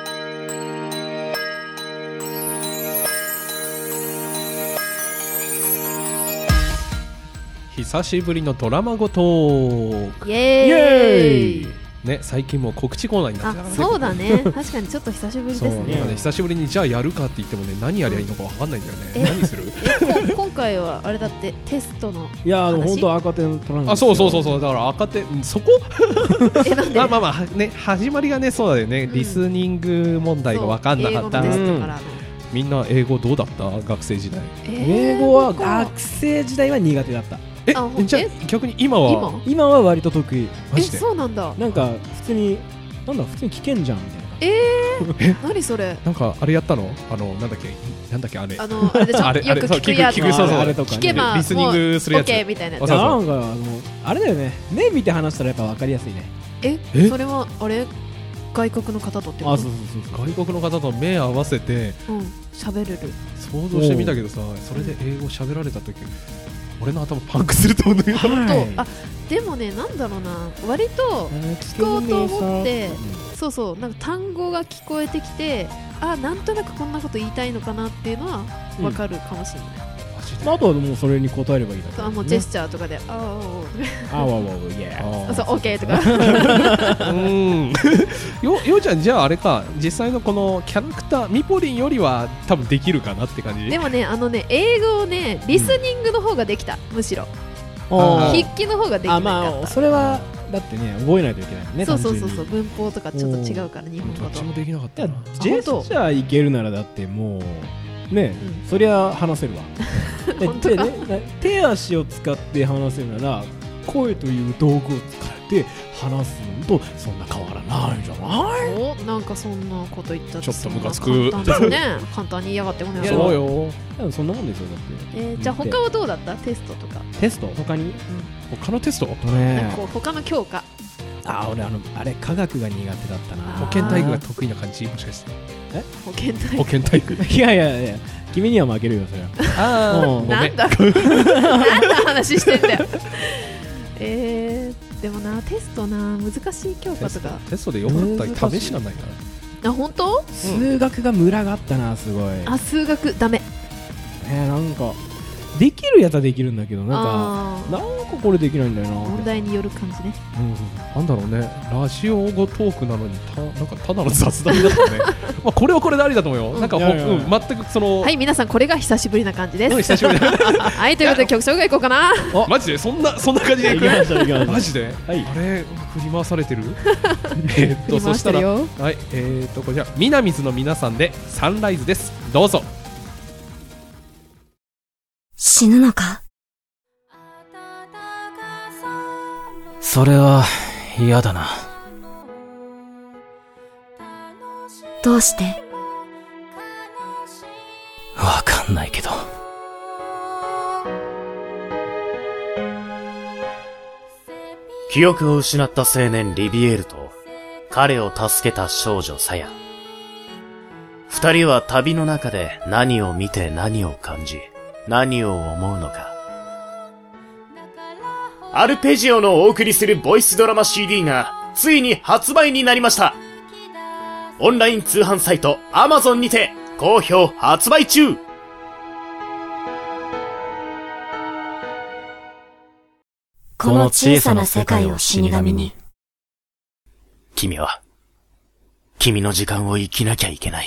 Speaker 4: 久しぶりのドラマごトーク。
Speaker 2: イエーイ、イエーイ
Speaker 4: ね、最近もう告知コーナーになってたからね。
Speaker 2: そうだね確かにちょっと久しぶりですね。
Speaker 4: そうね、久しぶりにじゃあやるかって言ってもね、何やりゃいいのか分かんないんだよね。何する？
Speaker 2: え今回はあれだってテストの
Speaker 5: いやー、本当赤点取らない。
Speaker 4: あ、そうそうそうそう、だから赤点そこ
Speaker 2: え、なんで？
Speaker 4: まあまあまあね、始まりがね、そうだよね、うん、リスニング問題が分かんなかった。みんな英語どうだった？学生時代。
Speaker 5: 英語は学生時代は苦手だった。
Speaker 4: え、じゃあ逆に今は
Speaker 5: 今? 今は割と得意。
Speaker 2: マジで？え、そうなんだ。
Speaker 5: なんか普通になんだ普通に聞けんじゃんみたいな。
Speaker 2: えー、何それ？
Speaker 4: なんかあれやったの？あのなんだっけなんだっけあれ。
Speaker 2: あのあれでしょ。
Speaker 4: あれ
Speaker 2: よく聞くやつ。
Speaker 4: 聞くそうそう
Speaker 5: あれとか、
Speaker 2: 聞けば
Speaker 4: リスニングするやつ。
Speaker 2: オッケーみたいなやつ。
Speaker 5: なんかあのあれだよね。目見て話したらやっぱ分かりやすいね。
Speaker 2: え、それはあれ外国の方とってこと？
Speaker 3: あ、そうそうそうそう。
Speaker 4: 外国の方と目合わせて
Speaker 2: うん、喋れる。
Speaker 4: 想像してみたけどさ、それで英語喋られた時俺の頭パンクすると思うんだけど、
Speaker 3: はい
Speaker 2: とあでもね、なんだろうな、割と聞こうと思ってそうそう、なんか単語が聞こえてきて、あ、なんとなくこんなこと言いたいのかなっていうのは分かるかもしれない。
Speaker 4: マジで
Speaker 3: まあ、あとはもうそれに答えればいいだけ
Speaker 2: そう、
Speaker 3: だね。
Speaker 2: もうジェスチャーとかで、ああ、
Speaker 3: あわわわ、イエー。
Speaker 2: あそう、オッケーとか。
Speaker 4: うんよようちゃん、じゃああれか、実際のこのキャラクターミポリンよりは多分できるかなって感じ。
Speaker 2: でもね、あのね、英語をね、リスニングの方ができた、むしろ。
Speaker 4: あー
Speaker 2: 筆記の方ができな
Speaker 3: あ、
Speaker 2: かった。
Speaker 3: まあ、それはだってね、覚えないといけないもんね。
Speaker 2: そうそうそうそう、
Speaker 3: 単純に
Speaker 2: 文法とかちょっと違うから、日本語と。
Speaker 4: どっちもできなかっ
Speaker 3: いや
Speaker 4: たな。
Speaker 3: ジェスチャーいけるならだってもうね、
Speaker 2: うん
Speaker 3: そりゃ話せるわ。で
Speaker 2: 本当か
Speaker 3: でね手足を使って話せるなら声という道具を使って話すのとそんな変わらないんじゃない？
Speaker 2: お、なんかそんなこと言ったら
Speaker 4: ちょっとムカつく
Speaker 2: そんな簡単ですね。簡単に言いやがってもね。
Speaker 4: そうよ。
Speaker 3: でもそんなもんですよだって。
Speaker 2: えー、じゃあ他はどうだった？テストとか。
Speaker 3: テスト他に
Speaker 4: 他のテスト？
Speaker 2: なんか
Speaker 3: ね
Speaker 2: こう他の教科。
Speaker 3: あ俺あのあれ科学が苦手だったな。
Speaker 4: 保健体育が得意な感じ、もしかして
Speaker 2: 保健体
Speaker 4: 保健体育。
Speaker 3: いやいやいや君には負けるよそれは。
Speaker 4: あ
Speaker 3: うん
Speaker 4: ごめん
Speaker 2: なんだなんだ話してんだよ。えー、でもな、テストな、難しい教科
Speaker 4: テスト
Speaker 2: とか。
Speaker 4: テストでよかった試しがないな。
Speaker 2: あ、本当？
Speaker 3: 数学がムラがあったなすごい。
Speaker 2: あ、数学ダメ。
Speaker 3: えー、なんかできるやつはできるんだけどなんか
Speaker 2: あー
Speaker 3: なんかこれできないんだよな。
Speaker 2: 問題による感じね。
Speaker 4: なんだろうね、ラジオ語トークなのにたなんかただの雑談だったね。まあこれはこれでありだと思うよ。
Speaker 2: うん
Speaker 4: なんかほ
Speaker 3: いやいやいや
Speaker 4: うん全くその、
Speaker 2: はい、皆さんこれが久しぶりな感じです。
Speaker 4: うん久しぶりだ。
Speaker 2: はい、ということで曲紹介いこうかな。
Speaker 4: マジでそんなそんな感じでいく
Speaker 3: 行きました行きました。
Speaker 4: マジで、
Speaker 3: はい
Speaker 4: あれ振り回されてるえーっ
Speaker 2: 振り回
Speaker 4: とそしたら
Speaker 2: してるよ。
Speaker 4: はいえーっとこちらみなみずの皆さんでサンライズです。どうぞ。
Speaker 6: 死ぬのか？
Speaker 5: それは嫌だな。
Speaker 6: どうして？
Speaker 5: わかんないけど。
Speaker 7: 記憶を失った青年リビエールと彼を助けた少女サヤ。二人は旅の中で何を見て何を感じ何を思うのか。アルペジオのお送りするボイスドラマ シーディー がついに発売になりました。オンライン通販サイト アマゾン にて好評発売中。
Speaker 6: この小さな世界を死神に。
Speaker 7: 君は君の時間を生きなきゃいけない。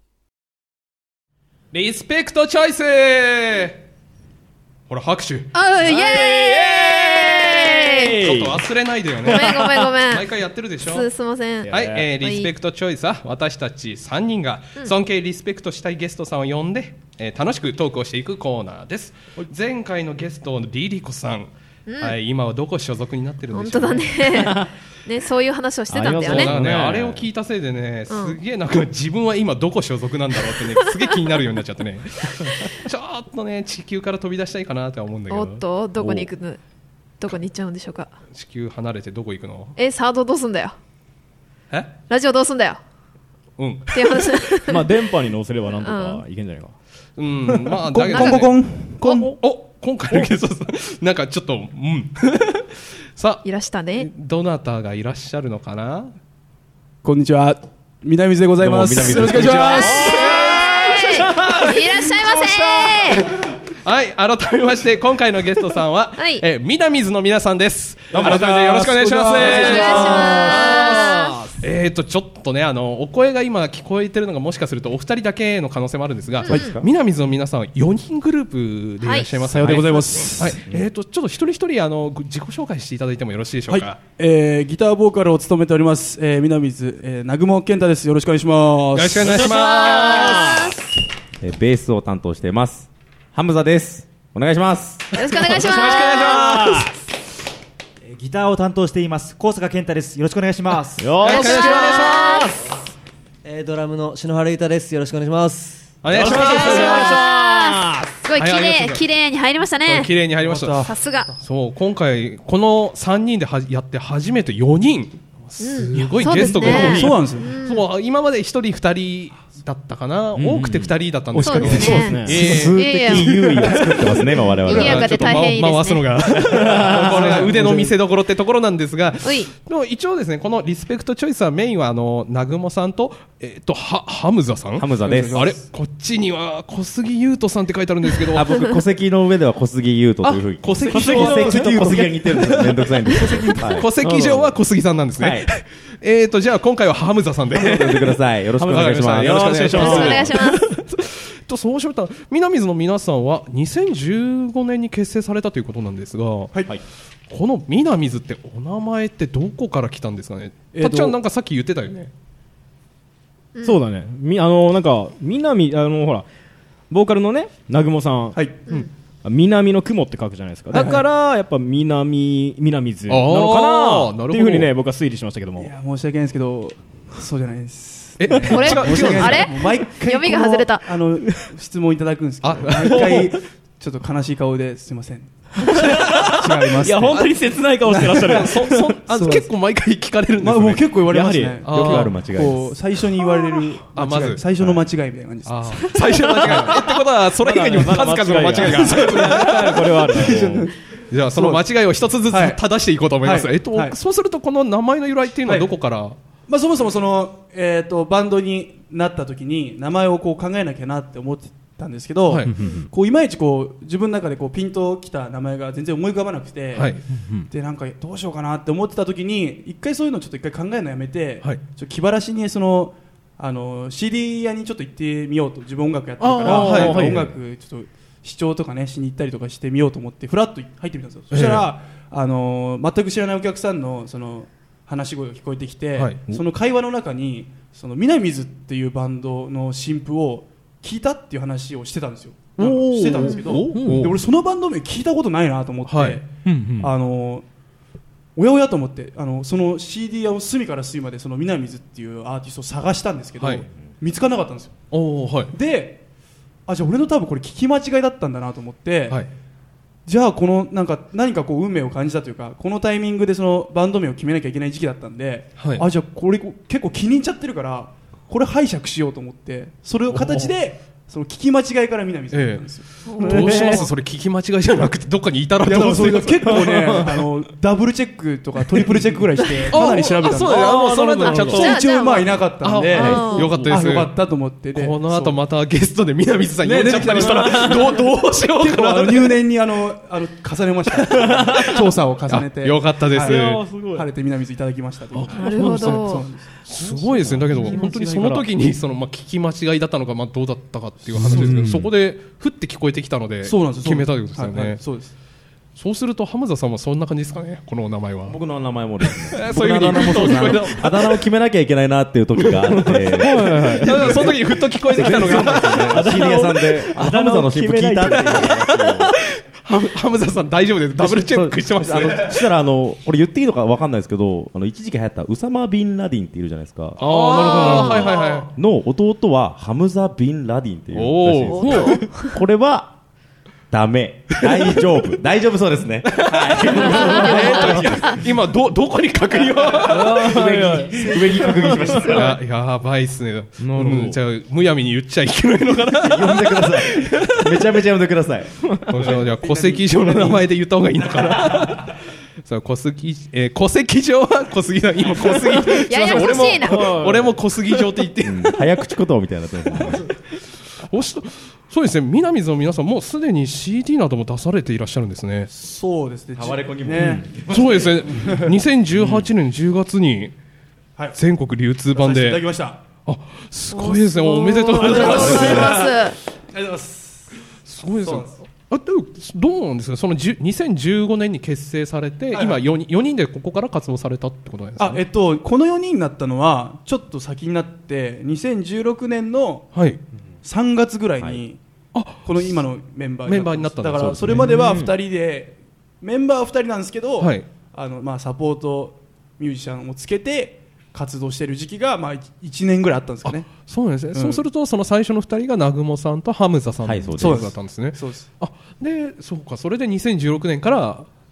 Speaker 4: リスペクトチョイス。ほら拍手。
Speaker 2: あ、イエーイ。
Speaker 4: ちょっと忘れないでよね。
Speaker 2: ごめんごめんごめん。
Speaker 4: 毎回やってるでしょ。
Speaker 2: す、すいません。
Speaker 4: はい、えー、リスペクトチョイスは私たちさんにんが尊敬リスペクトしたいゲストさんを呼んで、えー楽しくトークをしていくコーナーです。前回のゲストのリリコさん、はい、今はどこ所属になってるんでしょう
Speaker 2: 本当だね。ね、そういう話をしてたんだよ
Speaker 4: そうだ
Speaker 2: ね。
Speaker 4: ね、
Speaker 3: ね
Speaker 4: あれを聞いたせいでね、すげえなんか自分は今どこ所属なんだろうってね、すげえ気になるようになっちゃってね。ちょっとね、地球から飛び出したいかなとは思うんだけど。
Speaker 2: おっと、どこに行くの？どこに行っちゃうんでしょうか。
Speaker 4: 地球離れてどこ行くの？
Speaker 2: え、サードどうすんだよ。
Speaker 4: え？
Speaker 2: ラジオどうすんだよ。
Speaker 4: うん。
Speaker 2: っていう話。
Speaker 3: まあ電波に乗せればなんとかいけんじゃないか。
Speaker 4: うん、まあ、
Speaker 5: コ
Speaker 4: だけどね
Speaker 5: ンコンコンコン。
Speaker 4: お、お今回のゲストさん、なんかちょっと、うん。さあ、
Speaker 2: いらしたね。
Speaker 4: どなたがいらっしゃるのかな？
Speaker 8: こんにちは、南水でございます。
Speaker 3: どうも南
Speaker 8: よろしくお願いします。
Speaker 2: いらっしゃいませ。
Speaker 4: はい、改めまして今回のゲストさんは、
Speaker 2: はい
Speaker 4: えー、みなみずの皆さんです。
Speaker 8: どうも
Speaker 4: 改めてよろしくお願いします。
Speaker 8: お願いし
Speaker 2: お願いします。
Speaker 4: えーとちょっとね、あのお声が今聞こえてるのがもしかするとお二人だけの可能性もあるんですが、みなみずの皆さんはよにんグループでいらっしゃいます。
Speaker 8: さようでございます。
Speaker 4: はい、えーとちょっと一人一人あの自己紹介していただいてもよろしいでしょうか。
Speaker 8: はい、えー、ギターボーカルを務めております、えー、南水、えー、南雲健太です。よろしくお願いします。
Speaker 4: よろしくお願いします。
Speaker 9: えーベースを担当していますハムザです。お願いします。
Speaker 2: よろしくお願いします。
Speaker 10: ギターを担当しています高坂健太です。よろしくお願いします。
Speaker 3: よ
Speaker 2: よろしくお願いします。
Speaker 11: えー、ドラムの篠原裕太です。よろしくお願いします。
Speaker 4: お願いします。
Speaker 2: お願いします。すごい綺麗、
Speaker 4: はいありがとうございます
Speaker 2: 綺麗に入りましたね。
Speaker 4: 綺麗に入りました。
Speaker 2: さすが。
Speaker 4: そう今回このさんにんではやって初めてよにんすごいゲストが多い。
Speaker 8: そうなんですよ。
Speaker 4: そう今まで一人二人だったかな、
Speaker 3: うん、
Speaker 4: 多くて二人だったんですけど、
Speaker 2: そうですね。
Speaker 9: 数的優位を作ってますね、今我々は。
Speaker 2: 賑やかで大変いいですね。
Speaker 4: 回すのがこれが腕の見せ所ってところなんですが、でも一応ですね、このリスペクトチョイスはメインはあの南雲さんとえっとはハムザさん。
Speaker 9: ハムザです。
Speaker 4: あれこっちには小杉優斗さんって書いてあるんですけど、
Speaker 9: あ、僕戸籍の上では小杉優斗というふうに。
Speaker 4: 戸籍
Speaker 9: 戸籍と小杉が似てるんですよ。めんどくさいんですけど。
Speaker 4: 戸籍上は小杉さんなんですね。はい、えっとじゃあ今回はハムザさんで
Speaker 9: 呼んでください。よろしくお願いします。
Speaker 4: よろしくお願いします。
Speaker 2: よろしくお願いします。
Speaker 4: とそうしましたら、南水の皆さんはにせんじゅうごねんに結成されたということなんですが、はい、この南水ってお名前ってどこから来たんですかね。たっちゃんなんかさっき言ってたよね。
Speaker 3: うん、そうだね。みあのなんか南あのほらボーカルのね南雲さん。はい。うん、南の雲って書くじゃないですか。だからやっぱ南南水なのかなっていうふうにね僕は推理しましたけども。
Speaker 8: いや申し訳ないんですけどそうじゃないです。
Speaker 2: え、これあれ
Speaker 8: 毎回
Speaker 2: 読みが外れた。
Speaker 8: あの質問いただくんですけど、毎回ちょっと悲しい顔ですいません。違います。
Speaker 3: いや本当に切ない顔してらっしゃる。
Speaker 4: そそあ結構毎回聞かれるんですね。
Speaker 8: まあ、もう結構言われますね。
Speaker 9: よくある間違いです。
Speaker 8: 最初に言われるあまず最初の間違いみたいな感じです。
Speaker 4: あ最初の間違い。ってことはそれ以外にも数々の間違いが。
Speaker 3: これはある。
Speaker 4: じゃあその間違いを一つずつ正していこうと思います。えっとそうするとこの名前の由来っていうのはどこから？
Speaker 8: まあ、そもそもその、えー、とバンドになった時に名前をこう考えなきゃなって思ってたんですけど、はい、こういまいちこう自分の中でこうピンときた名前が全然思い浮かばなくて、はい、でなんかどうしようかなって思ってた時に一回そういうのをちょっと一回考えるのやめて、はい、ちょっと気晴らしにそのあの シーディー 屋にちょっと行ってみようと。自分音楽やってるから、はいはい、音楽ちょっと視聴とかねしに行ったりとかしてみようと思ってフラッと入ってみたんですよ。そしたら、えー、あの全く知らないお客さんのその話し声が聞こえてきて、はい、その会話の中にその南水っていうバンドの新譜を聞いたっていう話をしてたんですよ。なんかしてたんですけど、で俺そのバンド名聞いたことないなと思って、はい、あのおやおやと思ってあのその シーディー 屋を隅から隅までその南水っていうアーティストを探したんですけど、はい、見つからなかったんですよ。お、はい、であじゃあ俺の多分これ聞き間違いだったんだなと思って、はい、じゃあこのなんか何かこう運命を感じたというかこのタイミングでそのバンド名を決めなきゃいけない時期だったんで、はい、あじゃあこれ結構気に入っちゃってるからこれ拝借しようと思ってそれを形でその聞き間違いから南水だったんですよ。
Speaker 4: ええ、どうしますそれ聞き間違いじゃなくてどっかにいたらどうする。
Speaker 8: 結構ねあのダブルチェックとかトリプルチェックぐらいしてかなり調べたんで
Speaker 4: そうだよそれでちゃんと
Speaker 8: 一応まあいなかったんで
Speaker 4: よかったです。
Speaker 8: よかったと思ってで
Speaker 4: この後またゲストで南水さん呼んじゃったりしたらどうどうしようかな。
Speaker 8: 入念にあのあの重ねました調査を重ねて
Speaker 4: よかったです。
Speaker 8: 晴れて南水いただきました。
Speaker 2: なるほど。
Speaker 4: すごいですね。だけど本当にその時にそのまあ聞き間違いだったのかまあどうだったかっていう話ですけど、そこでふって聞こえてきたので決めたということですよね。
Speaker 8: そうです。
Speaker 4: そうするとハムザさんはそんな感じですかね。このお名前は
Speaker 9: 僕の名前もですね
Speaker 4: そういうふうに
Speaker 9: あだ名を決めなきゃいけないなっていう時があって
Speaker 4: その時にふっと聞こえてきたのが
Speaker 9: シーディー屋さんでハムザの新譜聞いたっていう
Speaker 4: ハムザさん大丈夫です。ダブルチェックしてますね。
Speaker 9: そしたらあのこれ言っていいのか分かんないですけどあの一時期流行ったウサマ・ビン・ラディンっているじゃないですか。
Speaker 4: ああなるほど。はいはいはい。
Speaker 9: の弟はハムザ・ビン・ラディンっていうらしいです。これはダメ大丈夫大丈夫そうですね。
Speaker 4: はい、今どどこに確認を
Speaker 9: 上に上に確認しました。
Speaker 4: や, やばいっすね。うん、じゃあむやみに言っちゃいけないのかな。
Speaker 9: 呼んでください。めちゃめちゃ呼んでください。
Speaker 4: じゃあ戸籍上の名前で言った方がいいのかな。そう戸籍、えー、戸籍上は小杉だ。今小杉
Speaker 2: ややこしいな。
Speaker 4: 俺も俺も小杉上って言って、うん、
Speaker 9: 早口言葉みたいな
Speaker 4: おしそうですね。南水の皆さんもうすでに シーディー なども出されていらっしゃるんですね。
Speaker 8: そうですね。
Speaker 9: タワレコにも、
Speaker 8: ね、
Speaker 4: そうですね。にせんじゅうはちねんじゅうがつに全国流通版で、
Speaker 8: いただきました。
Speaker 4: あすごいですね。おめでとうございます。
Speaker 2: ありがとうございます。
Speaker 8: ありがとうございます。
Speaker 4: すごいですね。あでもどうなんですか。そのにせんじゅうごねんに結成されて、はいはい、今 4, 4人でここから活動されたってことなんですか、ね。
Speaker 8: あえっとこのよにんになったのはちょっと先になってにせんじゅうろくねんのさんがつぐらいに、はい、あこの今のメンバー
Speaker 4: に, メンバーになったん
Speaker 8: だからそれまではふたりで、うん、メンバーはふたりなんですけど、はい、あのまあ、サポートミュージシャンをつけて活動している時期がまあいちねんぐらいあったんですかね。
Speaker 4: そうなんですね、うん、そうするとその最初のふたりが南雲さんとハムザさん、はい、そうだったんですね。
Speaker 8: そうです。
Speaker 4: あでそうかそれでにせんじゅうろくねんから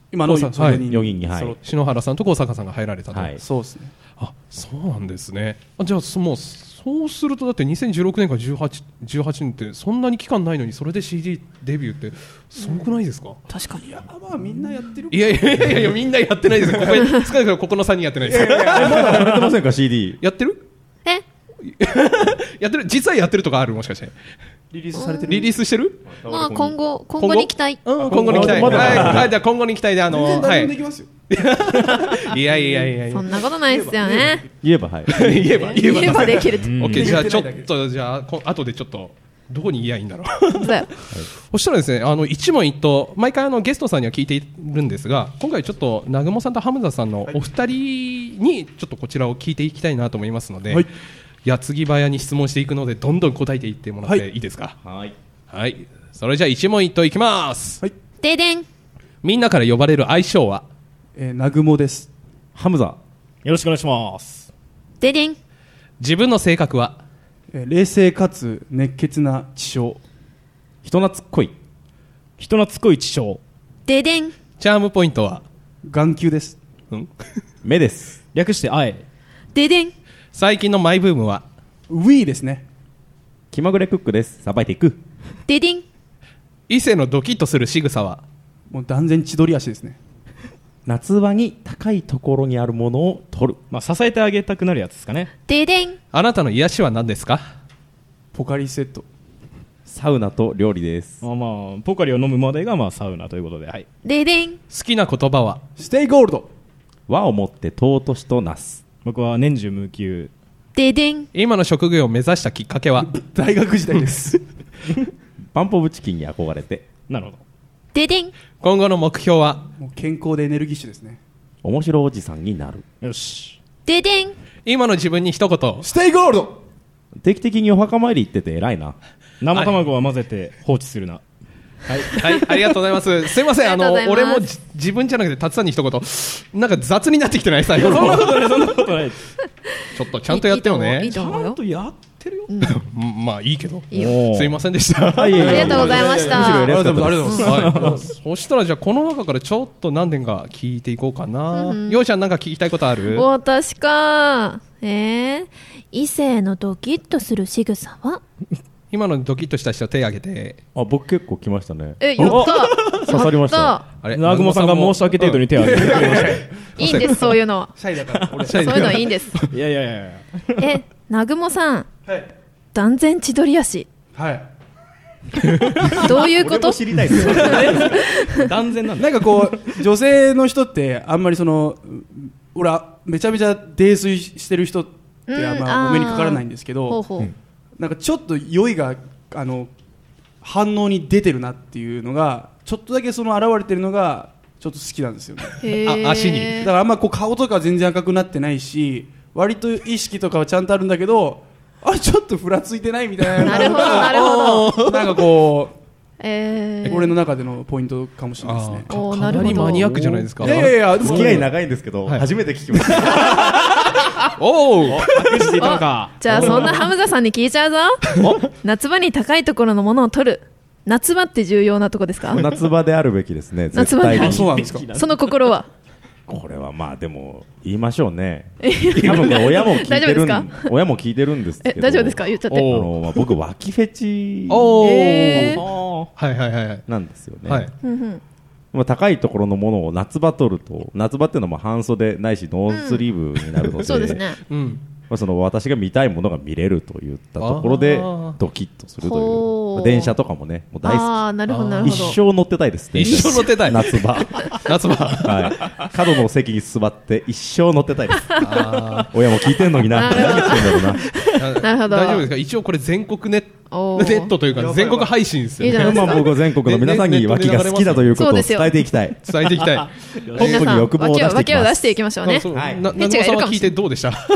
Speaker 8: 今の
Speaker 4: 高坂
Speaker 8: よにん
Speaker 9: よにんに、はい
Speaker 8: 揃って
Speaker 4: 篠原さんと高坂さんが入られたと、
Speaker 9: はい
Speaker 8: そうですね。
Speaker 4: あそうなんですね。あじゃあそもうそうするとだってにせんじゅうろくねんからじゅうはち、じゅうはちねんってそんなに期間ないのにそれで シーディー デビューってすごくないですか？
Speaker 2: 確かに。
Speaker 8: いやまあみんなやってる。
Speaker 4: いやいやいやいやみんなやってないですよ。ここ少なくともここのさんにんやってないです。
Speaker 9: えまだやってませんか シーディー
Speaker 4: やってる？
Speaker 2: え
Speaker 4: やってる実はやってるとかあるもしかして
Speaker 8: リリースされてる。
Speaker 4: リリースしてる？
Speaker 2: まあ今後今後に期待。
Speaker 4: うん今後に期待。
Speaker 9: まだ
Speaker 4: はいはいじゃあ今後に期待であの
Speaker 8: 全然誰でも
Speaker 4: はい
Speaker 8: できますよ。
Speaker 4: いやいやいやいや
Speaker 2: そんなことないですよね。
Speaker 9: 言えばはい
Speaker 4: 言えば
Speaker 2: 言えばできるって。
Speaker 4: オッケーじゃあちょっとじゃあこ後でちょっとどこに言えばいいんだろう。
Speaker 2: そうだよ。
Speaker 4: そしたらですねあの一問一答毎回あのゲストさんには聞いているんですが今回ちょっと南雲さんとハムザさんのお二人にちょっとこちらを聞いていきたいなと思いますので、
Speaker 8: はい
Speaker 4: 矢継ぎ早に質問していくのでどんどん答えていってもらって
Speaker 8: はい
Speaker 4: いいですか？
Speaker 9: はい
Speaker 4: はいそれじゃあ一問一答いきます。
Speaker 8: はい。
Speaker 2: ででん。
Speaker 4: みんなから呼ばれる愛称は？
Speaker 8: えー、南雲です。
Speaker 9: ハムザ
Speaker 3: よろしくお願いします。
Speaker 2: ででん。
Speaker 4: 自分の性格は？
Speaker 8: えー、冷静かつ熱血な知性。
Speaker 9: 人懐っこい
Speaker 3: 人懐っこい知性。
Speaker 2: ででん。
Speaker 4: チャームポイントは？
Speaker 8: 眼球です。
Speaker 4: うん
Speaker 9: 目です
Speaker 3: 略してあえ。
Speaker 2: ででん。
Speaker 4: 最近のマイブームは？
Speaker 8: ウィーですね。
Speaker 9: 気まぐれクックですさばいていく
Speaker 2: ででん。
Speaker 4: 異性のドキッとする仕草は？
Speaker 8: もう断然千鳥足ですね。
Speaker 9: 夏場に高いところにあるものを取る
Speaker 3: まあ支えてあげたくなるやつですかね。
Speaker 2: ででん。
Speaker 4: あなたの癒しは何ですか？
Speaker 8: ポカリセット。
Speaker 9: サウナと料理です
Speaker 3: まあまあポカリを飲むまでがまあサウナということで、はい。
Speaker 2: ででん。
Speaker 4: 好きな言葉は？
Speaker 8: ステイゴールド。
Speaker 9: 和をもって尊しとなす
Speaker 3: 僕は年中無休。
Speaker 2: ででん。
Speaker 4: 今の職業を目指したきっかけは？
Speaker 8: 大学時代です。
Speaker 9: パンポブチキンに憧れて
Speaker 3: なるほど。
Speaker 2: ででん。
Speaker 4: 今後の目標は？
Speaker 8: もう健康でエネルギッシュですね。
Speaker 9: 面白おじさんになる
Speaker 3: よし。
Speaker 2: ででん。
Speaker 4: 今の自分に一言。
Speaker 8: ステイゴールド。
Speaker 9: 定期的にお墓参り行ってて偉いな
Speaker 3: 生卵は混ぜて放置するな。
Speaker 4: はい、はい、ありがとうございます。すいません、あの、
Speaker 2: ありがとうございます
Speaker 4: 俺もじ自分じゃなくて、たつさんに一言。なんか雑になってきてない、最後の。
Speaker 3: そんなことないそんなことない。
Speaker 4: ちょっとちゃんとやってよね。
Speaker 2: いいと思うよ。
Speaker 3: とやってるよ。
Speaker 4: うんまあいいけど。
Speaker 2: いいよ。
Speaker 4: すいませんでした。
Speaker 9: はい
Speaker 2: ありがとうございました。
Speaker 9: むしろ
Speaker 8: ありがとうござい
Speaker 9: 嬉しか
Speaker 8: ます。
Speaker 9: ったです
Speaker 4: はい、そしたらじゃあこの中からちょっと何点か聞いていこうかな。ようちゃんなんか聞きたいことある？
Speaker 2: 私か。えー、異性のドキッとする仕草は？
Speaker 4: 今のドキッとした人手挙げて。
Speaker 9: あ僕結構来ましたね
Speaker 2: え、やった。
Speaker 9: 刺さりました
Speaker 2: やっ
Speaker 4: あれ
Speaker 3: 南雲さんが申し訳程度に手を挙げてくれました。
Speaker 2: たいいんです、そういうのは。
Speaker 8: シャイだから。俺。
Speaker 2: そういうのはいいんです。
Speaker 3: いやいやいやいや。
Speaker 2: え、南雲さん、
Speaker 8: はい。
Speaker 2: 断然千鳥足。
Speaker 8: はい。
Speaker 2: どういうこと？
Speaker 9: 知りたいです
Speaker 3: 断然なんだ。
Speaker 8: なんかこう女性の人ってあんまりその俺はめちゃめちゃ泥酔してる人ってあん
Speaker 2: うん
Speaker 8: まお目にかからないんですけど、
Speaker 2: ほうほう。
Speaker 8: なんかちょっと酔いがあの反応に出てるなっていうのがちょっとだけその現れてるのがちょっと好きなんですよね。
Speaker 2: へー
Speaker 4: あ足に
Speaker 8: だからあんまこう顔とかは全然赤くなってないし割と意識とかはちゃんとあるんだけどあれちょっとふらついてないみたいな
Speaker 2: なるほど、なるほど。
Speaker 8: なんかこ
Speaker 2: え
Speaker 8: う俺の中でのポイントかもしれないですね。
Speaker 2: ー、おー
Speaker 4: かな
Speaker 2: なるほど。
Speaker 4: りマニアックじゃないですか。
Speaker 8: いやいやいやでも
Speaker 9: 付き合い長いんですけど、
Speaker 4: はい
Speaker 9: 初めて聞きました
Speaker 4: おお。
Speaker 3: 隠していたのか。
Speaker 2: じゃあそんなハムザさんに聞いちゃうぞ。夏場に高いところのものを取る。夏場って重要なとこですか？
Speaker 9: 夏場であるべきですね
Speaker 2: 夏場で
Speaker 9: 絶対に
Speaker 8: あそうなんですか。
Speaker 2: その心は？
Speaker 9: これはまあでも言いましょうね多分これ親も聞いてるん
Speaker 2: 大丈夫
Speaker 9: 親も聞いてるんですけ
Speaker 2: え、
Speaker 9: ど
Speaker 2: 大丈夫ですか？言っちゃって。
Speaker 9: あの、まあ、僕脇フェチ
Speaker 4: おお。
Speaker 2: へー
Speaker 4: はいはいはい。
Speaker 9: なんですよね、
Speaker 4: はい。
Speaker 2: ふんふん
Speaker 9: まあ、高いところのものを夏場取ると夏場っていうのはまあ半袖ないしノースリーブになるので、
Speaker 2: そうですね。
Speaker 4: うん。
Speaker 9: まあ、その私が見たいものが見れるといったところで
Speaker 4: あー
Speaker 9: ドキッとするという、
Speaker 2: ほう
Speaker 9: まあ電車とかもねもう大好
Speaker 2: ああ、なるほど、なるほど。
Speaker 9: き一生乗ってたいです
Speaker 4: 一生乗ってたい
Speaker 9: 夏場
Speaker 4: 夏場。
Speaker 9: はい角の席に座って一生乗ってたいです
Speaker 4: あ
Speaker 9: 親も聞いてんのにな何言ってんだろうな
Speaker 4: ー
Speaker 2: なるほど
Speaker 4: 大丈夫ですか？一応これ全国ネッ
Speaker 2: おー
Speaker 4: ネットというか全国配信ですよね。
Speaker 2: いいじゃないですか
Speaker 9: まあ僕は全国の皆さんに脇が好きだということを伝えていきたい
Speaker 4: 伝えていきたい。
Speaker 9: 本当に欲望を出していきます
Speaker 2: 訳を出していきましょうね。
Speaker 4: そう
Speaker 9: はい
Speaker 4: な
Speaker 2: フェチがいるかもしれない
Speaker 4: 長尾さんは聞いてどうでした？こ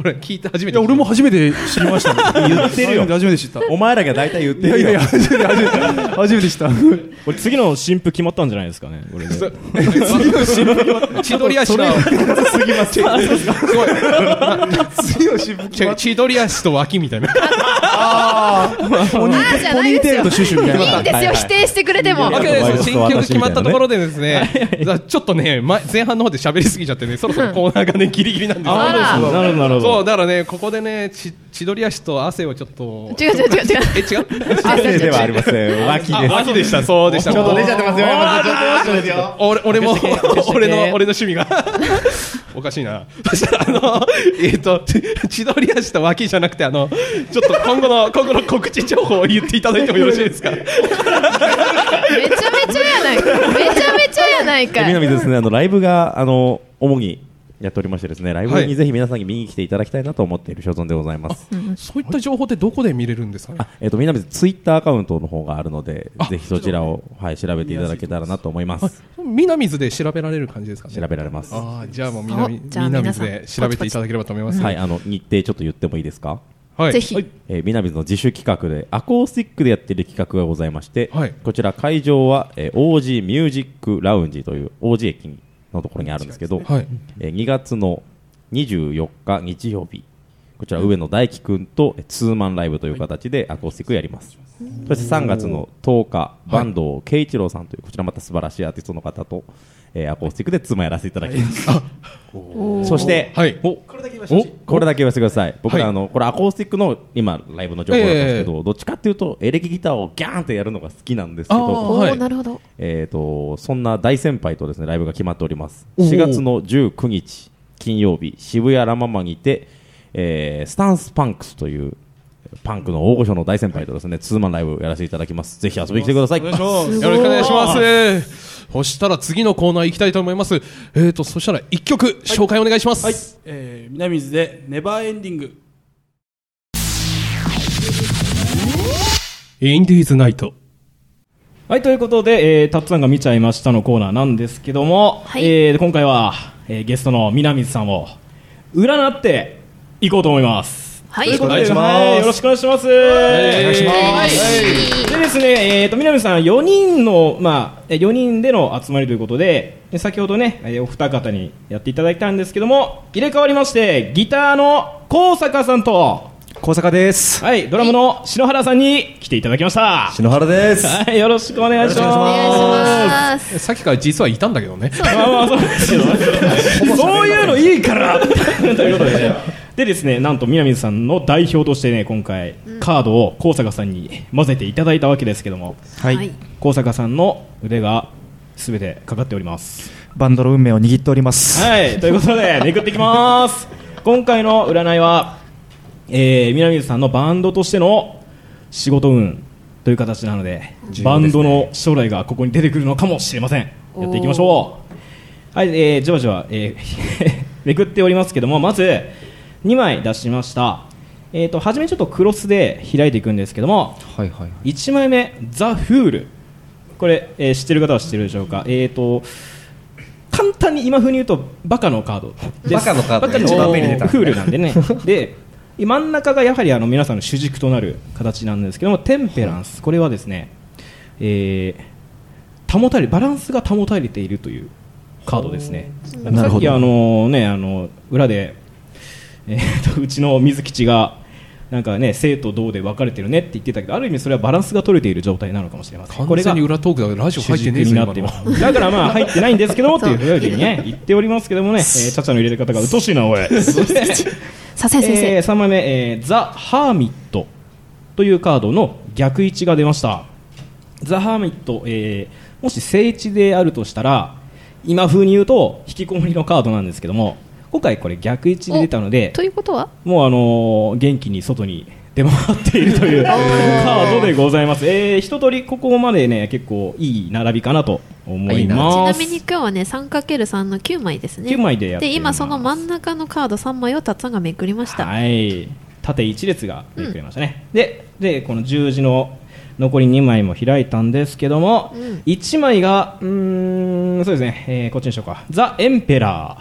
Speaker 4: 俺聞いて初めて。
Speaker 8: いや俺も初めて知りましたね。
Speaker 9: 言ってるよ。
Speaker 8: 初めて知った。
Speaker 9: お前らが大体言ってるよ。
Speaker 8: いやいや初めて初めて初めて知った。
Speaker 3: これ次の新婦決まったんじゃないですかね。これで。
Speaker 4: 千鳥足の
Speaker 9: すぎます。
Speaker 4: すごい。
Speaker 8: 次の新婦決まった。
Speaker 4: 千鳥足と脇みたいな。
Speaker 8: ああ。ポニー
Speaker 2: じゃないですよ。
Speaker 8: テールとシュシュみたいな。
Speaker 2: いいんですよ、否定してくれても。
Speaker 4: わけです。新曲決まったところでですね、ちょっとね、前半の方で喋りすぎちゃってね、そろそろコーナーがね、ギリギリなんですよ。
Speaker 3: なるほど、なるほど。
Speaker 4: そう、だからね、ここでね、ち千鳥足と汗をちょっと。
Speaker 2: 違う違う違う違う。
Speaker 4: え、違う
Speaker 9: 汗ではありません。脇です。
Speaker 4: 脇でした、そうでした。
Speaker 9: ちょっと出ちゃってますよ、山田さん。ちょっと出ちゃってますよ。
Speaker 4: 俺、俺も、俺の、俺の趣味が。おかしいな。そしたら、あの、えっと、千鳥足と脇じゃなくて、あの、ちょっと今後の、今後の告知情報を言っていただいてもよろしいですか。めちゃめ
Speaker 2: ちゃやないか。めちゃめちゃやないか。
Speaker 9: みなみですね、あの、ライブが、あの、主に、やっておりましてですね、ライブにぜひ皆さんに見に来ていただきたいなと思っている所存でございます。
Speaker 4: そういった情報ってどこで見れるんですかね。
Speaker 9: あ、えっと、みなみツイッターアカウントの方があるので、ぜひそちらを、はい、調べていただけたらなと思います。
Speaker 4: みなみずで調べられる感じですかね。
Speaker 9: 調べられます。
Speaker 4: ああ、じゃあもうみなみ、みなみずで調べていただければと思います。
Speaker 9: はい、あの、日程ちょっと言ってもいいですか。
Speaker 4: はい。
Speaker 2: ぜひ。
Speaker 9: えー、みなみずの自主企画で、アコースティックでやっている企画がございまして、
Speaker 4: はい、
Speaker 9: こちら会場は、えー、オージー ミュージックラウンジという王子駅のところにあるんですけど、
Speaker 4: はい、
Speaker 9: えー、にがつのにじゅうよっか日曜日、こちら上野大輝くんとツーマンライブという形でアコースティックやります。そしてさんがつのとおか、坂東慶一郎さんというこちらまた素晴らしいアーティストの方と、えー、アコースティックでツーマンやらせていただきます。そして、
Speaker 4: はい、
Speaker 8: これだけ言わせてほしい。
Speaker 9: これだけ言わせてください。僕ら、
Speaker 4: はい、
Speaker 9: あのこれアコースティックの今ライブの情報だったんですけど、えー、どっちかっていうとエレキギターをギャーンってやるのが好きなんですけど、
Speaker 2: おー、なるほど。
Speaker 9: えーとそんな大先輩とですねライブが決まっております。しがつのじゅうくにち金曜日、渋谷ラママにて、えー、スタンスパンクスというパンクの大御所の大先輩とですねツーマンライブやらせていただきます。ぜひ遊びに来てください。よろしく
Speaker 4: お願いします。そしたら次のコーナー行きたいと思います。えーとそしたらいっきょく紹介お願いします。
Speaker 8: はい、はい、えー、みなみずでネバーエンディング。
Speaker 4: インディーズナイト。
Speaker 3: はい、ということで、えー、たっつぁんが見ちゃいましたのコーナーなんですけども、はい、えー、今回は、えー、ゲストのみなみずさんを占っていこうと思います。
Speaker 2: はい、
Speaker 3: よろしくお願いします。
Speaker 8: はい、
Speaker 3: よろしくお願いします。お
Speaker 8: 願いします。はい、
Speaker 3: でですね、えーと、みなみさんよにんの、まあ、よにんでの集まりということで、先ほどね、お二方にやっていただいたんですけども、入れ替わりまして、ギターの高坂さんと、
Speaker 10: 高坂です。
Speaker 3: はい、ドラムの篠原さんに来ていただきました。
Speaker 10: 篠原です。
Speaker 3: はい、よろしくお願いします。
Speaker 2: お願いします。
Speaker 4: さっきから実はいたんだけどね。
Speaker 3: まあまあそうですけど、そういうのいいからということで、ね、でですね、なんとみなみずさんの代表としてね、今回、うん、カードを高坂さんに混ぜていただいたわけですけども、
Speaker 10: はい、
Speaker 3: 高坂さんの腕がすべてかかっております。
Speaker 10: バンドの運命を握っております。
Speaker 3: はい、ということでめくっていきます。今回の占いは、えー、みなみずさんのバンドとしての仕事運という形なので、でね、バンドの将来がここに出てくるのかもしれません。やっていきましょう。はい、えー、じわじわ、えー、めくっておりますけども、まずにまい出しました。えーと、初めちょっとクロスで開いていくんですけども、
Speaker 10: はいはいはい、
Speaker 3: いちまいめザ・フール、これ、えー、知ってる方は知ってるでしょうか。えーと簡単に今風に言うとバカのカードです。
Speaker 10: バカのカード
Speaker 3: バカのフールなんでねで真ん中がやはりあの皆さんの主軸となる形なんですけども、テンペランス、これはですね、えー、保たれバランスが保たれているというカードですね。さっきあの、ね、あの裏で、えー、とうちの水吉がなんかね、生と同で分かれてるねって言ってたけど、ある意味それはバランスが取れている状態なのかもしれません。
Speaker 4: 完全に裏トークだからラジオ入ってねえぞ
Speaker 3: になってます。だからまあ入ってないんですけどもっていうふうにね言っておりますけどもね、えー、チャチャの入れ方がうとしいなおい。
Speaker 2: させ先生、
Speaker 3: えー、さんまいめ、えー、ザ・ハーミットというカードの逆位置が出ました。ザ・ハーミット、えー、もし正位置であるとしたら今風に言うと引きこもりのカードなんですけども、今回これ逆位置で出たので、
Speaker 2: ということは
Speaker 3: もうあのー、元気に外に出回っているというカードでございます。えー、一通りここまでね結構いい並びかなと思います。
Speaker 2: ちなみに今日はね さんかけるさん のきゅうまいですね。
Speaker 3: きゅうまいでやっています。
Speaker 2: で今その真ん中のカードさんまいをたっつぁんがめくりました。
Speaker 3: はい、縦いち列がめくりましたね、うん、で, でこの十字の残りにまいも開いたんですけども、うん、いちまいがうーんそうですね、えー、こっちにしようか。ザ・エンペラー、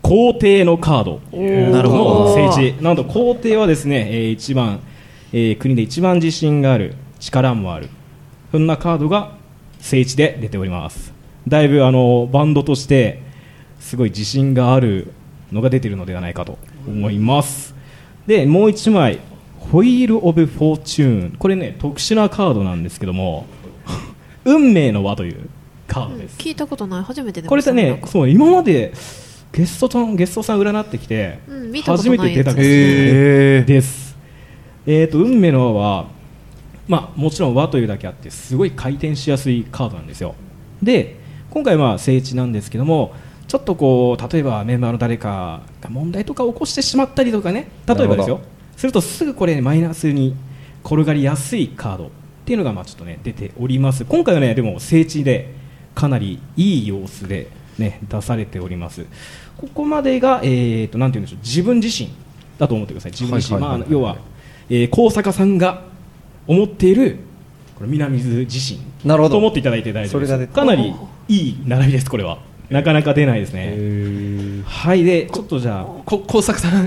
Speaker 3: 皇帝のカード
Speaker 10: なるほど
Speaker 3: の聖地。なんと皇帝はですね、えー一番、えー国で一番自信がある、力もある、そんなカードが聖地で出ております。だいぶあのバンドとしてすごい自信があるのが出ているのではないかと思います。でもう一枚、ホイール・オブ・フォーチューン。これね、特殊なカードなんですけども運命の輪というカードです。
Speaker 2: 聞いたことない、初めて出
Speaker 3: これで
Speaker 2: ました
Speaker 3: ね、そう今までゲストさんゲストさん占ってきて、
Speaker 2: うん見たことない
Speaker 3: 初めて出たんですです。えーと運命の輪は、まあ、もちろん輪というだけあってすごい回転しやすいカードなんですよ。で今回は聖地なんですけども、ちょっとこう例えばメンバーの誰かが問題とか起こしてしまったりとかね、例えばですよ、するとすぐこれマイナスに転がりやすいカードっていうのがまあちょっとね出ております。今回はねでも聖地でかなりいい様子でね出されております。ここまでが、えー、となんて言うんでしょう、自分自身だと思ってください。自分自身、まあ要は、えー、高坂さんが思っているこれ南水自身と思っていただいて大丈夫です。かなりいい並びです。これはなかなか出ないですね。はい、でちょっとじゃあ
Speaker 4: こ高坂さん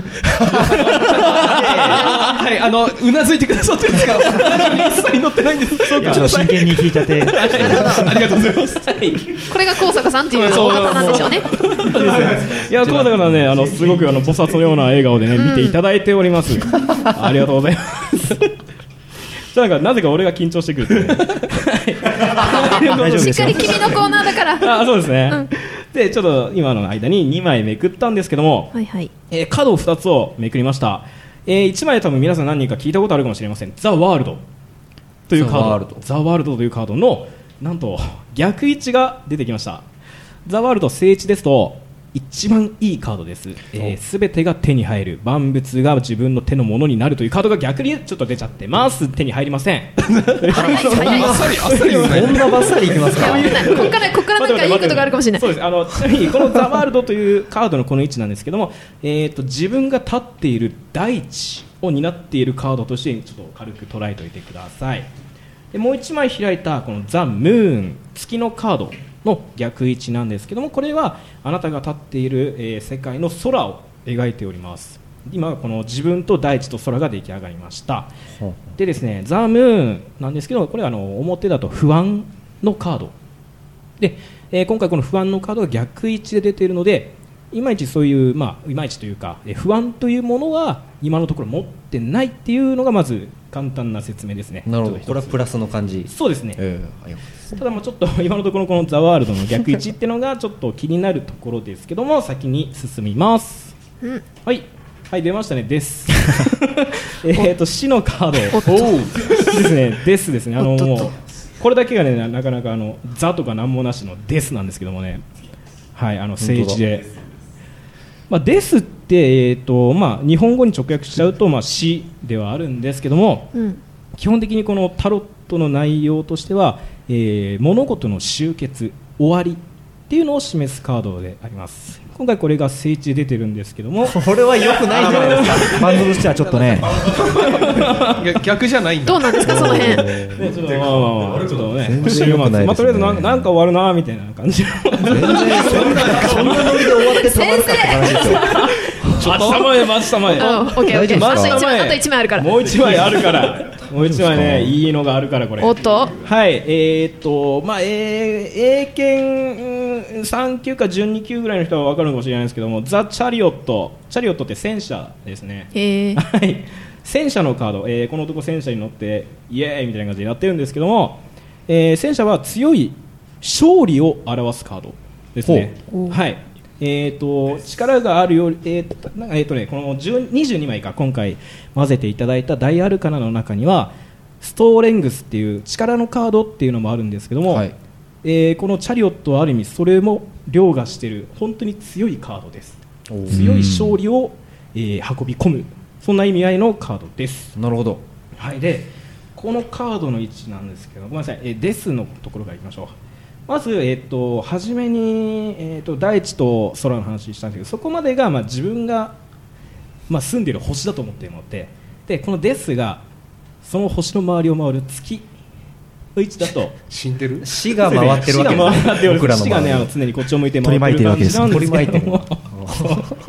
Speaker 4: はいあのうなずいてくださってるんですが一切乗ってないんです。そうか、
Speaker 10: ちょっと真剣に聞いちゃって
Speaker 4: ありがとうございます。
Speaker 2: これが高坂さんっていうお方なんでしょうね。
Speaker 3: いや高坂さんね、あのすごくあの菩薩のような笑顔でね、うん、見ていただいております。ありがとうございます。じゃあなんかなぜか俺が緊張してくるって、ね、
Speaker 2: しっかり君のコーナーだから。
Speaker 3: あ、そうですね、うん、でちょっと今の間ににまいめくったんですけども、
Speaker 2: はいはい、
Speaker 3: えー、角ふたつをめくりました。えー、いちまい多分皆さん何人か聞いたことあるかもしれません。ザ・ワールドというカード、ザ・ワールドというカードのなんと逆位置が出てきました。ザ・ワールド聖地ですと一番いいカードです。すべ、えー、てが手に入る、万物が自分の手のものになるというカードが逆にちょっと出ちゃってます。手に入りません。そんなバッ
Speaker 10: サリいきますか。
Speaker 2: ここからここからなんかいいことがあるかもしれない。
Speaker 3: そうです。あのちなみにこのザ・ワールドというカードのこの位置なんですけども、えー、と自分が立っている大地を担っているカードとしてちょっと軽く捉えておいてください。でもういちまい開いたこのザ・ムーン、月のカードの逆位置なんですけども、これはあなたが立っている、えー、世界の空を描いております。今この自分と大地と空が出来上がりました。でですね、ザ・ムーンなんですけど、これはあの表だと不安のカードで、えー、今回この不安のカードが逆位置で出ているので、いまいちそういう、まあ、いまいちというか、えー、不安というものは今のところ持ってないっていうのがまず簡単な説明ですね。
Speaker 11: なるほど、これはプラスの感じ。
Speaker 3: そうですね、
Speaker 11: えー
Speaker 3: ただもうちょっと今のところこのザ・ワールドの逆位置っていうのがちょっと気になるところですけども、先に進みます、うん、はいはい出ましたね。ですえっと死のカードですね。ですですね、あのもうこれだけがねなかなかあのザとかなんもなしのですなんですけどもね、はいあの政治で、まあ、ですって、えーとまあ、日本語に直訳しちゃうと、まあ、死ではあるんですけども、うん、基本的にこのタロットの内容としては、えー、物事の終結、終わりっていうのを示すカードであります。今回これが聖地で出てるんですけども、
Speaker 10: これは良くないんじゃないですか。バンドとしてはちょっとね
Speaker 4: 逆じゃないんだ。
Speaker 2: どうなんですかその辺。
Speaker 3: ね、ちょっとまあまあまあちょっとね、まあとりあえずなんなんか終わるなみたいな感じ。全然そんな
Speaker 10: そんなノリで終わってたまるかって話ですよ。
Speaker 3: 待ちたまえ待ちたまえ。
Speaker 2: オッケーオッケー。あと一枚あと一枚あるから。
Speaker 3: もう一枚あるから。もう一枚ねいいのがあるからこれ。
Speaker 2: おっと。
Speaker 3: はい、えー、っとまあ、えー、英検さん級か準に級ぐらいの人は分かるかもしれないですけども、ザ・チャリオット、チャリオットって戦車ですね。
Speaker 2: へー。
Speaker 3: はい。戦車のカード、えー、この男戦車に乗ってイエーイみたいな感じでやってるんですけども、えー、戦車は強い勝利を表すカードですね。はい。えー、と力があるより、えーとなんかえーとね、このにじゅうにまいか今回混ぜていただいた大アルカナの中にはストーレングスっていう力のカードっていうのもあるんですけども、はい、えー、このチャリオットはある意味それも凌駕している本当に強いカードです。強い勝利を、えー、運び込む、そんな意味合いのカードです。
Speaker 11: なるほど、
Speaker 3: はい、でこのカードの位置なんですけど、ごめんなさい、えー、デスのところからいきましょう。まず、えー、と初めに、えー、と大地と空の話したんですけど、そこまでが、まあ、自分が、まあ、住んでいる星だと思っているので、でこのデスがその星の周りを回る月の位置だと
Speaker 4: 死んでる
Speaker 11: 死が回ってるわけですね。
Speaker 3: 死が回ってる、死がね、あの常にこっちを向いて回ってる感じなんですけども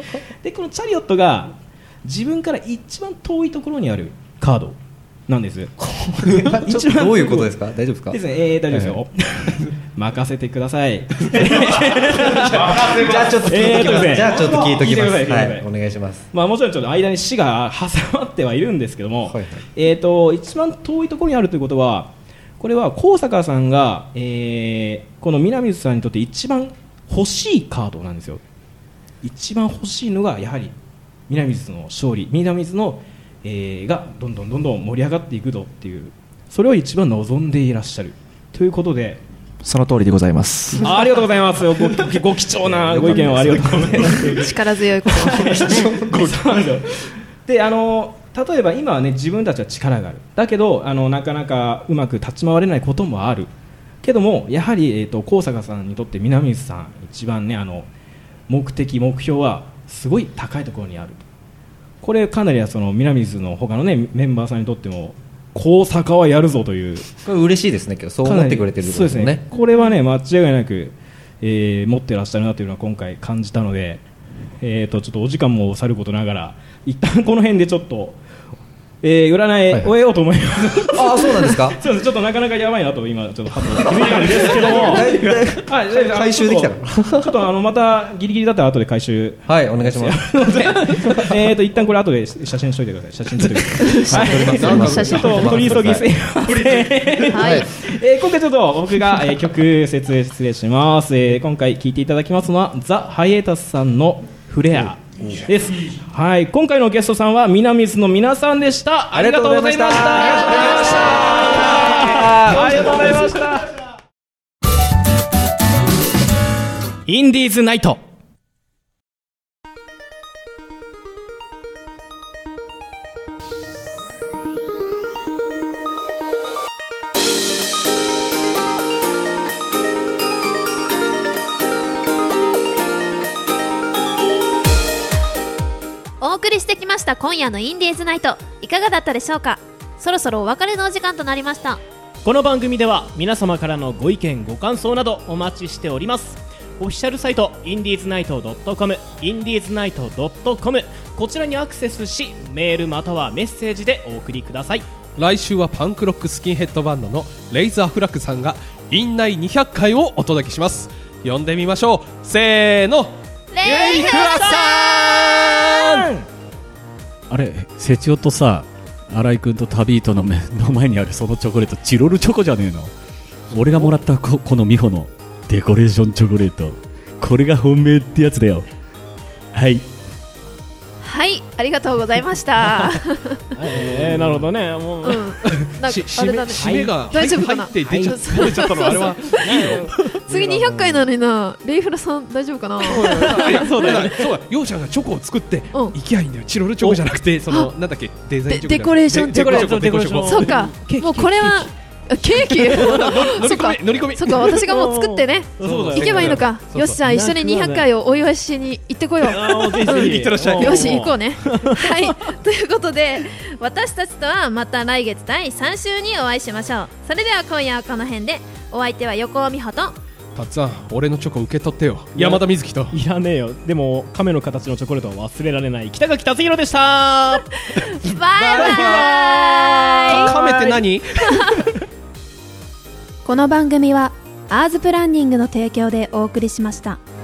Speaker 3: でこのチャリオットが自分から一番遠いところにあるカードなんです。
Speaker 11: ちょっとどういうことですか？大丈夫ですか？
Speaker 3: ですね、えー、大丈夫ですよ、はい、任せてください。
Speaker 11: じゃあちょっと聞いときます、えー、じゃあちょっと聞いときます。はい、お願いします。
Speaker 3: まあもちろんちょっと間に死が挟まってはいるんですけども、はいはい、えーと一番遠いところにあるということは、これは高坂さんが、えー、この南水さんにとって一番欲しいカードなんですよ。一番欲しいのがやはり南水の勝利、南水の、えー、がどんどんどんどん盛り上がっていくぞっていう、それを一番望んでいらっしゃるということで、
Speaker 12: その通りでございます。
Speaker 3: あ, ありがとうございます。 ご, ご貴重なご意見をありがとうございます。
Speaker 2: 力強いことですね。
Speaker 3: で、あの例えば今はね、自分たちは力がある、だけどあのなかなかうまく立ち回れないこともあるけども、やはり、えー、と高坂さんにとって南水さん一番ね、あの目的目標はすごい高いところにある。これかなりその南水の他のねメンバーさんにとっても、高坂はやるぞという、
Speaker 11: これ嬉しいですね。けどそう思ってくれてるってことですね。
Speaker 3: そうですね、これはね間違いなく、えー、持ってらっしゃるなというのは今回感じたので、えー、とちょっとお時間もさることながら一旦この辺でちょっと、えー、占い終えようと思います、はいはい、
Speaker 11: ああそうなんですか。
Speaker 3: そうです、ちょっとなかなかやばいなと今ちょっと気づいたんですけどもはい、
Speaker 11: 回収できたの
Speaker 3: ちょっとあのまたギリギリだったら後で回収、
Speaker 11: はいお願いします。
Speaker 3: えーと一旦これ後で写真しといてください。写真撮ってください。はい、写真と取り急ぎすいません。はい、えー、今回ちょっと僕が、えー、曲説明失礼します。えー、今回聴いていただきますのはザ・ハイエータスさんのフレアです。はい、今回のゲストさんは南水の皆さんでした。ありがとうございました。ありがとうございました。インディーズナイト。
Speaker 2: お送りしてきました今夜のインディーズナイト、いかがだったでしょうか。そろそろお別れのお時間となりました。
Speaker 5: この番組では皆様からのご意見ご感想などお待ちしております。オフィシャルサイトインディーズナイト .com インディーズナイト .com、 こちらにアクセスしメールまたはメッセージでお送りください。
Speaker 4: 来週はパンクロックスキンヘッドバンドのレイザーフラッグさんがインナイにひゃっかいをお届けします。呼んでみましょう。せーの、
Speaker 2: レイフラッグさん。
Speaker 12: あれ、セチオとさ、新井君とタビートの目の前にあるそのチョコレート、チロルチョコじゃねえの。俺がもらったこ、この美穂のデコレーションチョコレート、これが本命ってやつだよ。はい
Speaker 2: はい、ありがとうございました。
Speaker 3: えー、なるほどね。もう、うん、
Speaker 2: なんかあれだね、
Speaker 4: 締めが
Speaker 2: 大丈夫かな。
Speaker 4: 入って出ちゃった、出ちゃったのあれはいいの。
Speaker 2: 次にひゃっかいなのにな、レイフラさん大丈夫かな。
Speaker 4: そうだよ、そうだ、ようちゃんがチョコを作っていきゃいいんだよ。チロルチョコじゃなくて、そのなんだっけ、デザインチョコ、
Speaker 2: デコレーションチョコレート、デコレーション。そうか、もうこれはケーキ。そっか、乗り込み。そっか、私がもう作ってね、行けばいいのか。よし、じゃあ一緒ににひゃっかいをお祝いしに行ってこよう。行ってらっしゃい。よし、行こうね。はい、ということで私たちとはまた来月だいさん週にお会いしましょう。それでは今夜はこの辺で、お相手は横尾美穂と
Speaker 4: たっつぁん、俺のチョコ受け取ってよ。山田瑞希と。
Speaker 3: いらねえよ。でも亀の形のチョコレートは忘れられない北垣達弘でした。
Speaker 2: バイバイ。
Speaker 4: 亀って何？
Speaker 2: この番組はアーズプランニングの提供でお送りしました。